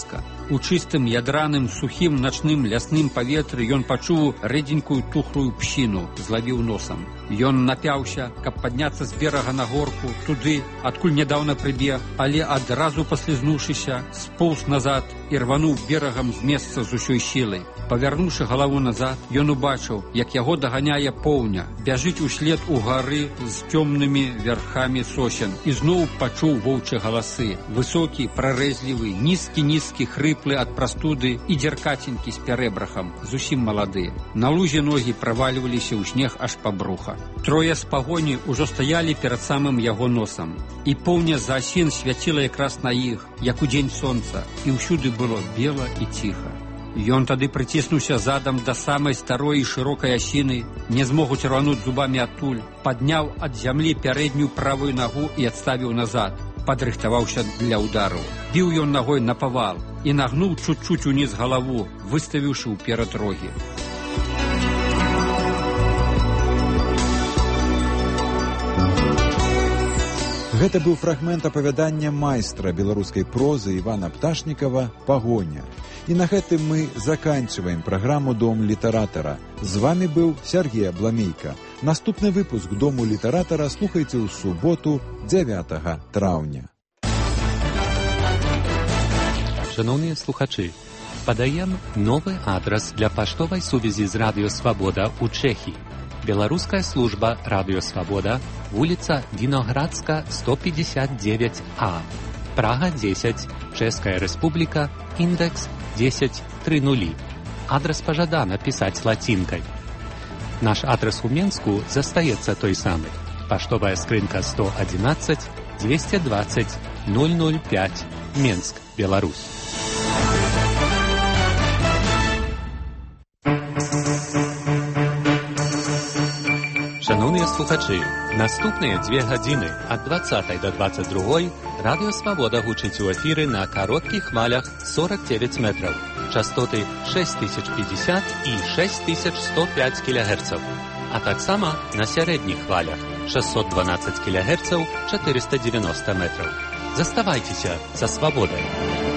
У чыстым ядраным сухім начным лясным паветры ён пачуў рэдзенькую тухлую пщіну, злавіў носам. Ён напяўся, каб падняцца з берага на горку, туды, адкуль нядаўна прыбег, але адразу паслізнуўшыся, споўз назад і рвануў берагам з месца з усёй сілай. Павярнуўшы галаву назад, ён убачыў, як яго даганяе поўня, бяжыць услед у гары з цёмнымі верхамі сосен, і зноў пачуў воўчыя галасы. Высокі, прарэзлівы, нізкі-нізкі, хрыплы ад прастуды і дзеркаценькі з пярэбрахам, зусім малады. На лузе ногі правальваліся ў снег аж па бруха. Трое з пагоні ўжо стаялі перад самым яго носам, і поўня з асін свяціла якраз на іх, як у дзень сонца, і ўсюды было бела і ціха. Ён тады прыціснуўся задам да самай старой і шырокай асіны, не змог уцірвануць зубамі адтуль, падняў ад зямлі пярэднюю правую нагу і адставіў назад, падрыхтаваўся для ўдару. Біў ён нагой на павал і нагнуў чуць-чуць уніз галаву, выставіўшы ўперад рогі. Гэта быў фрагмент апавядання майстра беларускай прозы Івана Пташнікава «Пагоня». І на гэтым мы заканчиваем праграму «Дом літаратара». З вами быў Сергей Абламейка. Наступны выпуск «Дому літаратара» слухайце ў суботу, дзявятага траўня. Шановныя слухачы, падаем новы адрас для паштовай сувязі з Радыё Свабода ў Чэхіі. Беларуская служба Радыё Свабода, вуліца Віноградска, сто пятьдесят девять А, Прага десять, Чэшская Рэспубліка, індекс десять три нули. Адрес пажадана пісаць лацінкай. Наш адрес у Менску застаецца той самы. Паштовая скрынка сто одиннадцать двести двадцать ноль ноль пять, Менск, Беларусь. Шановныя слухачы, наступныя дзве гадзіны ад двадцатай да двадцать другой Радыё Свабода гучыць у эфіры на кароткіх хвалях сорок девять метраў, частоты шесть тысяч пятьдесят і шесть тысяч сто пять кілогерцаў, а таксама на сярэдніх хвалях шестьсот двенадцать кілогерцаў, четыреста девяносто метраў. Заставайцеся са свабодай.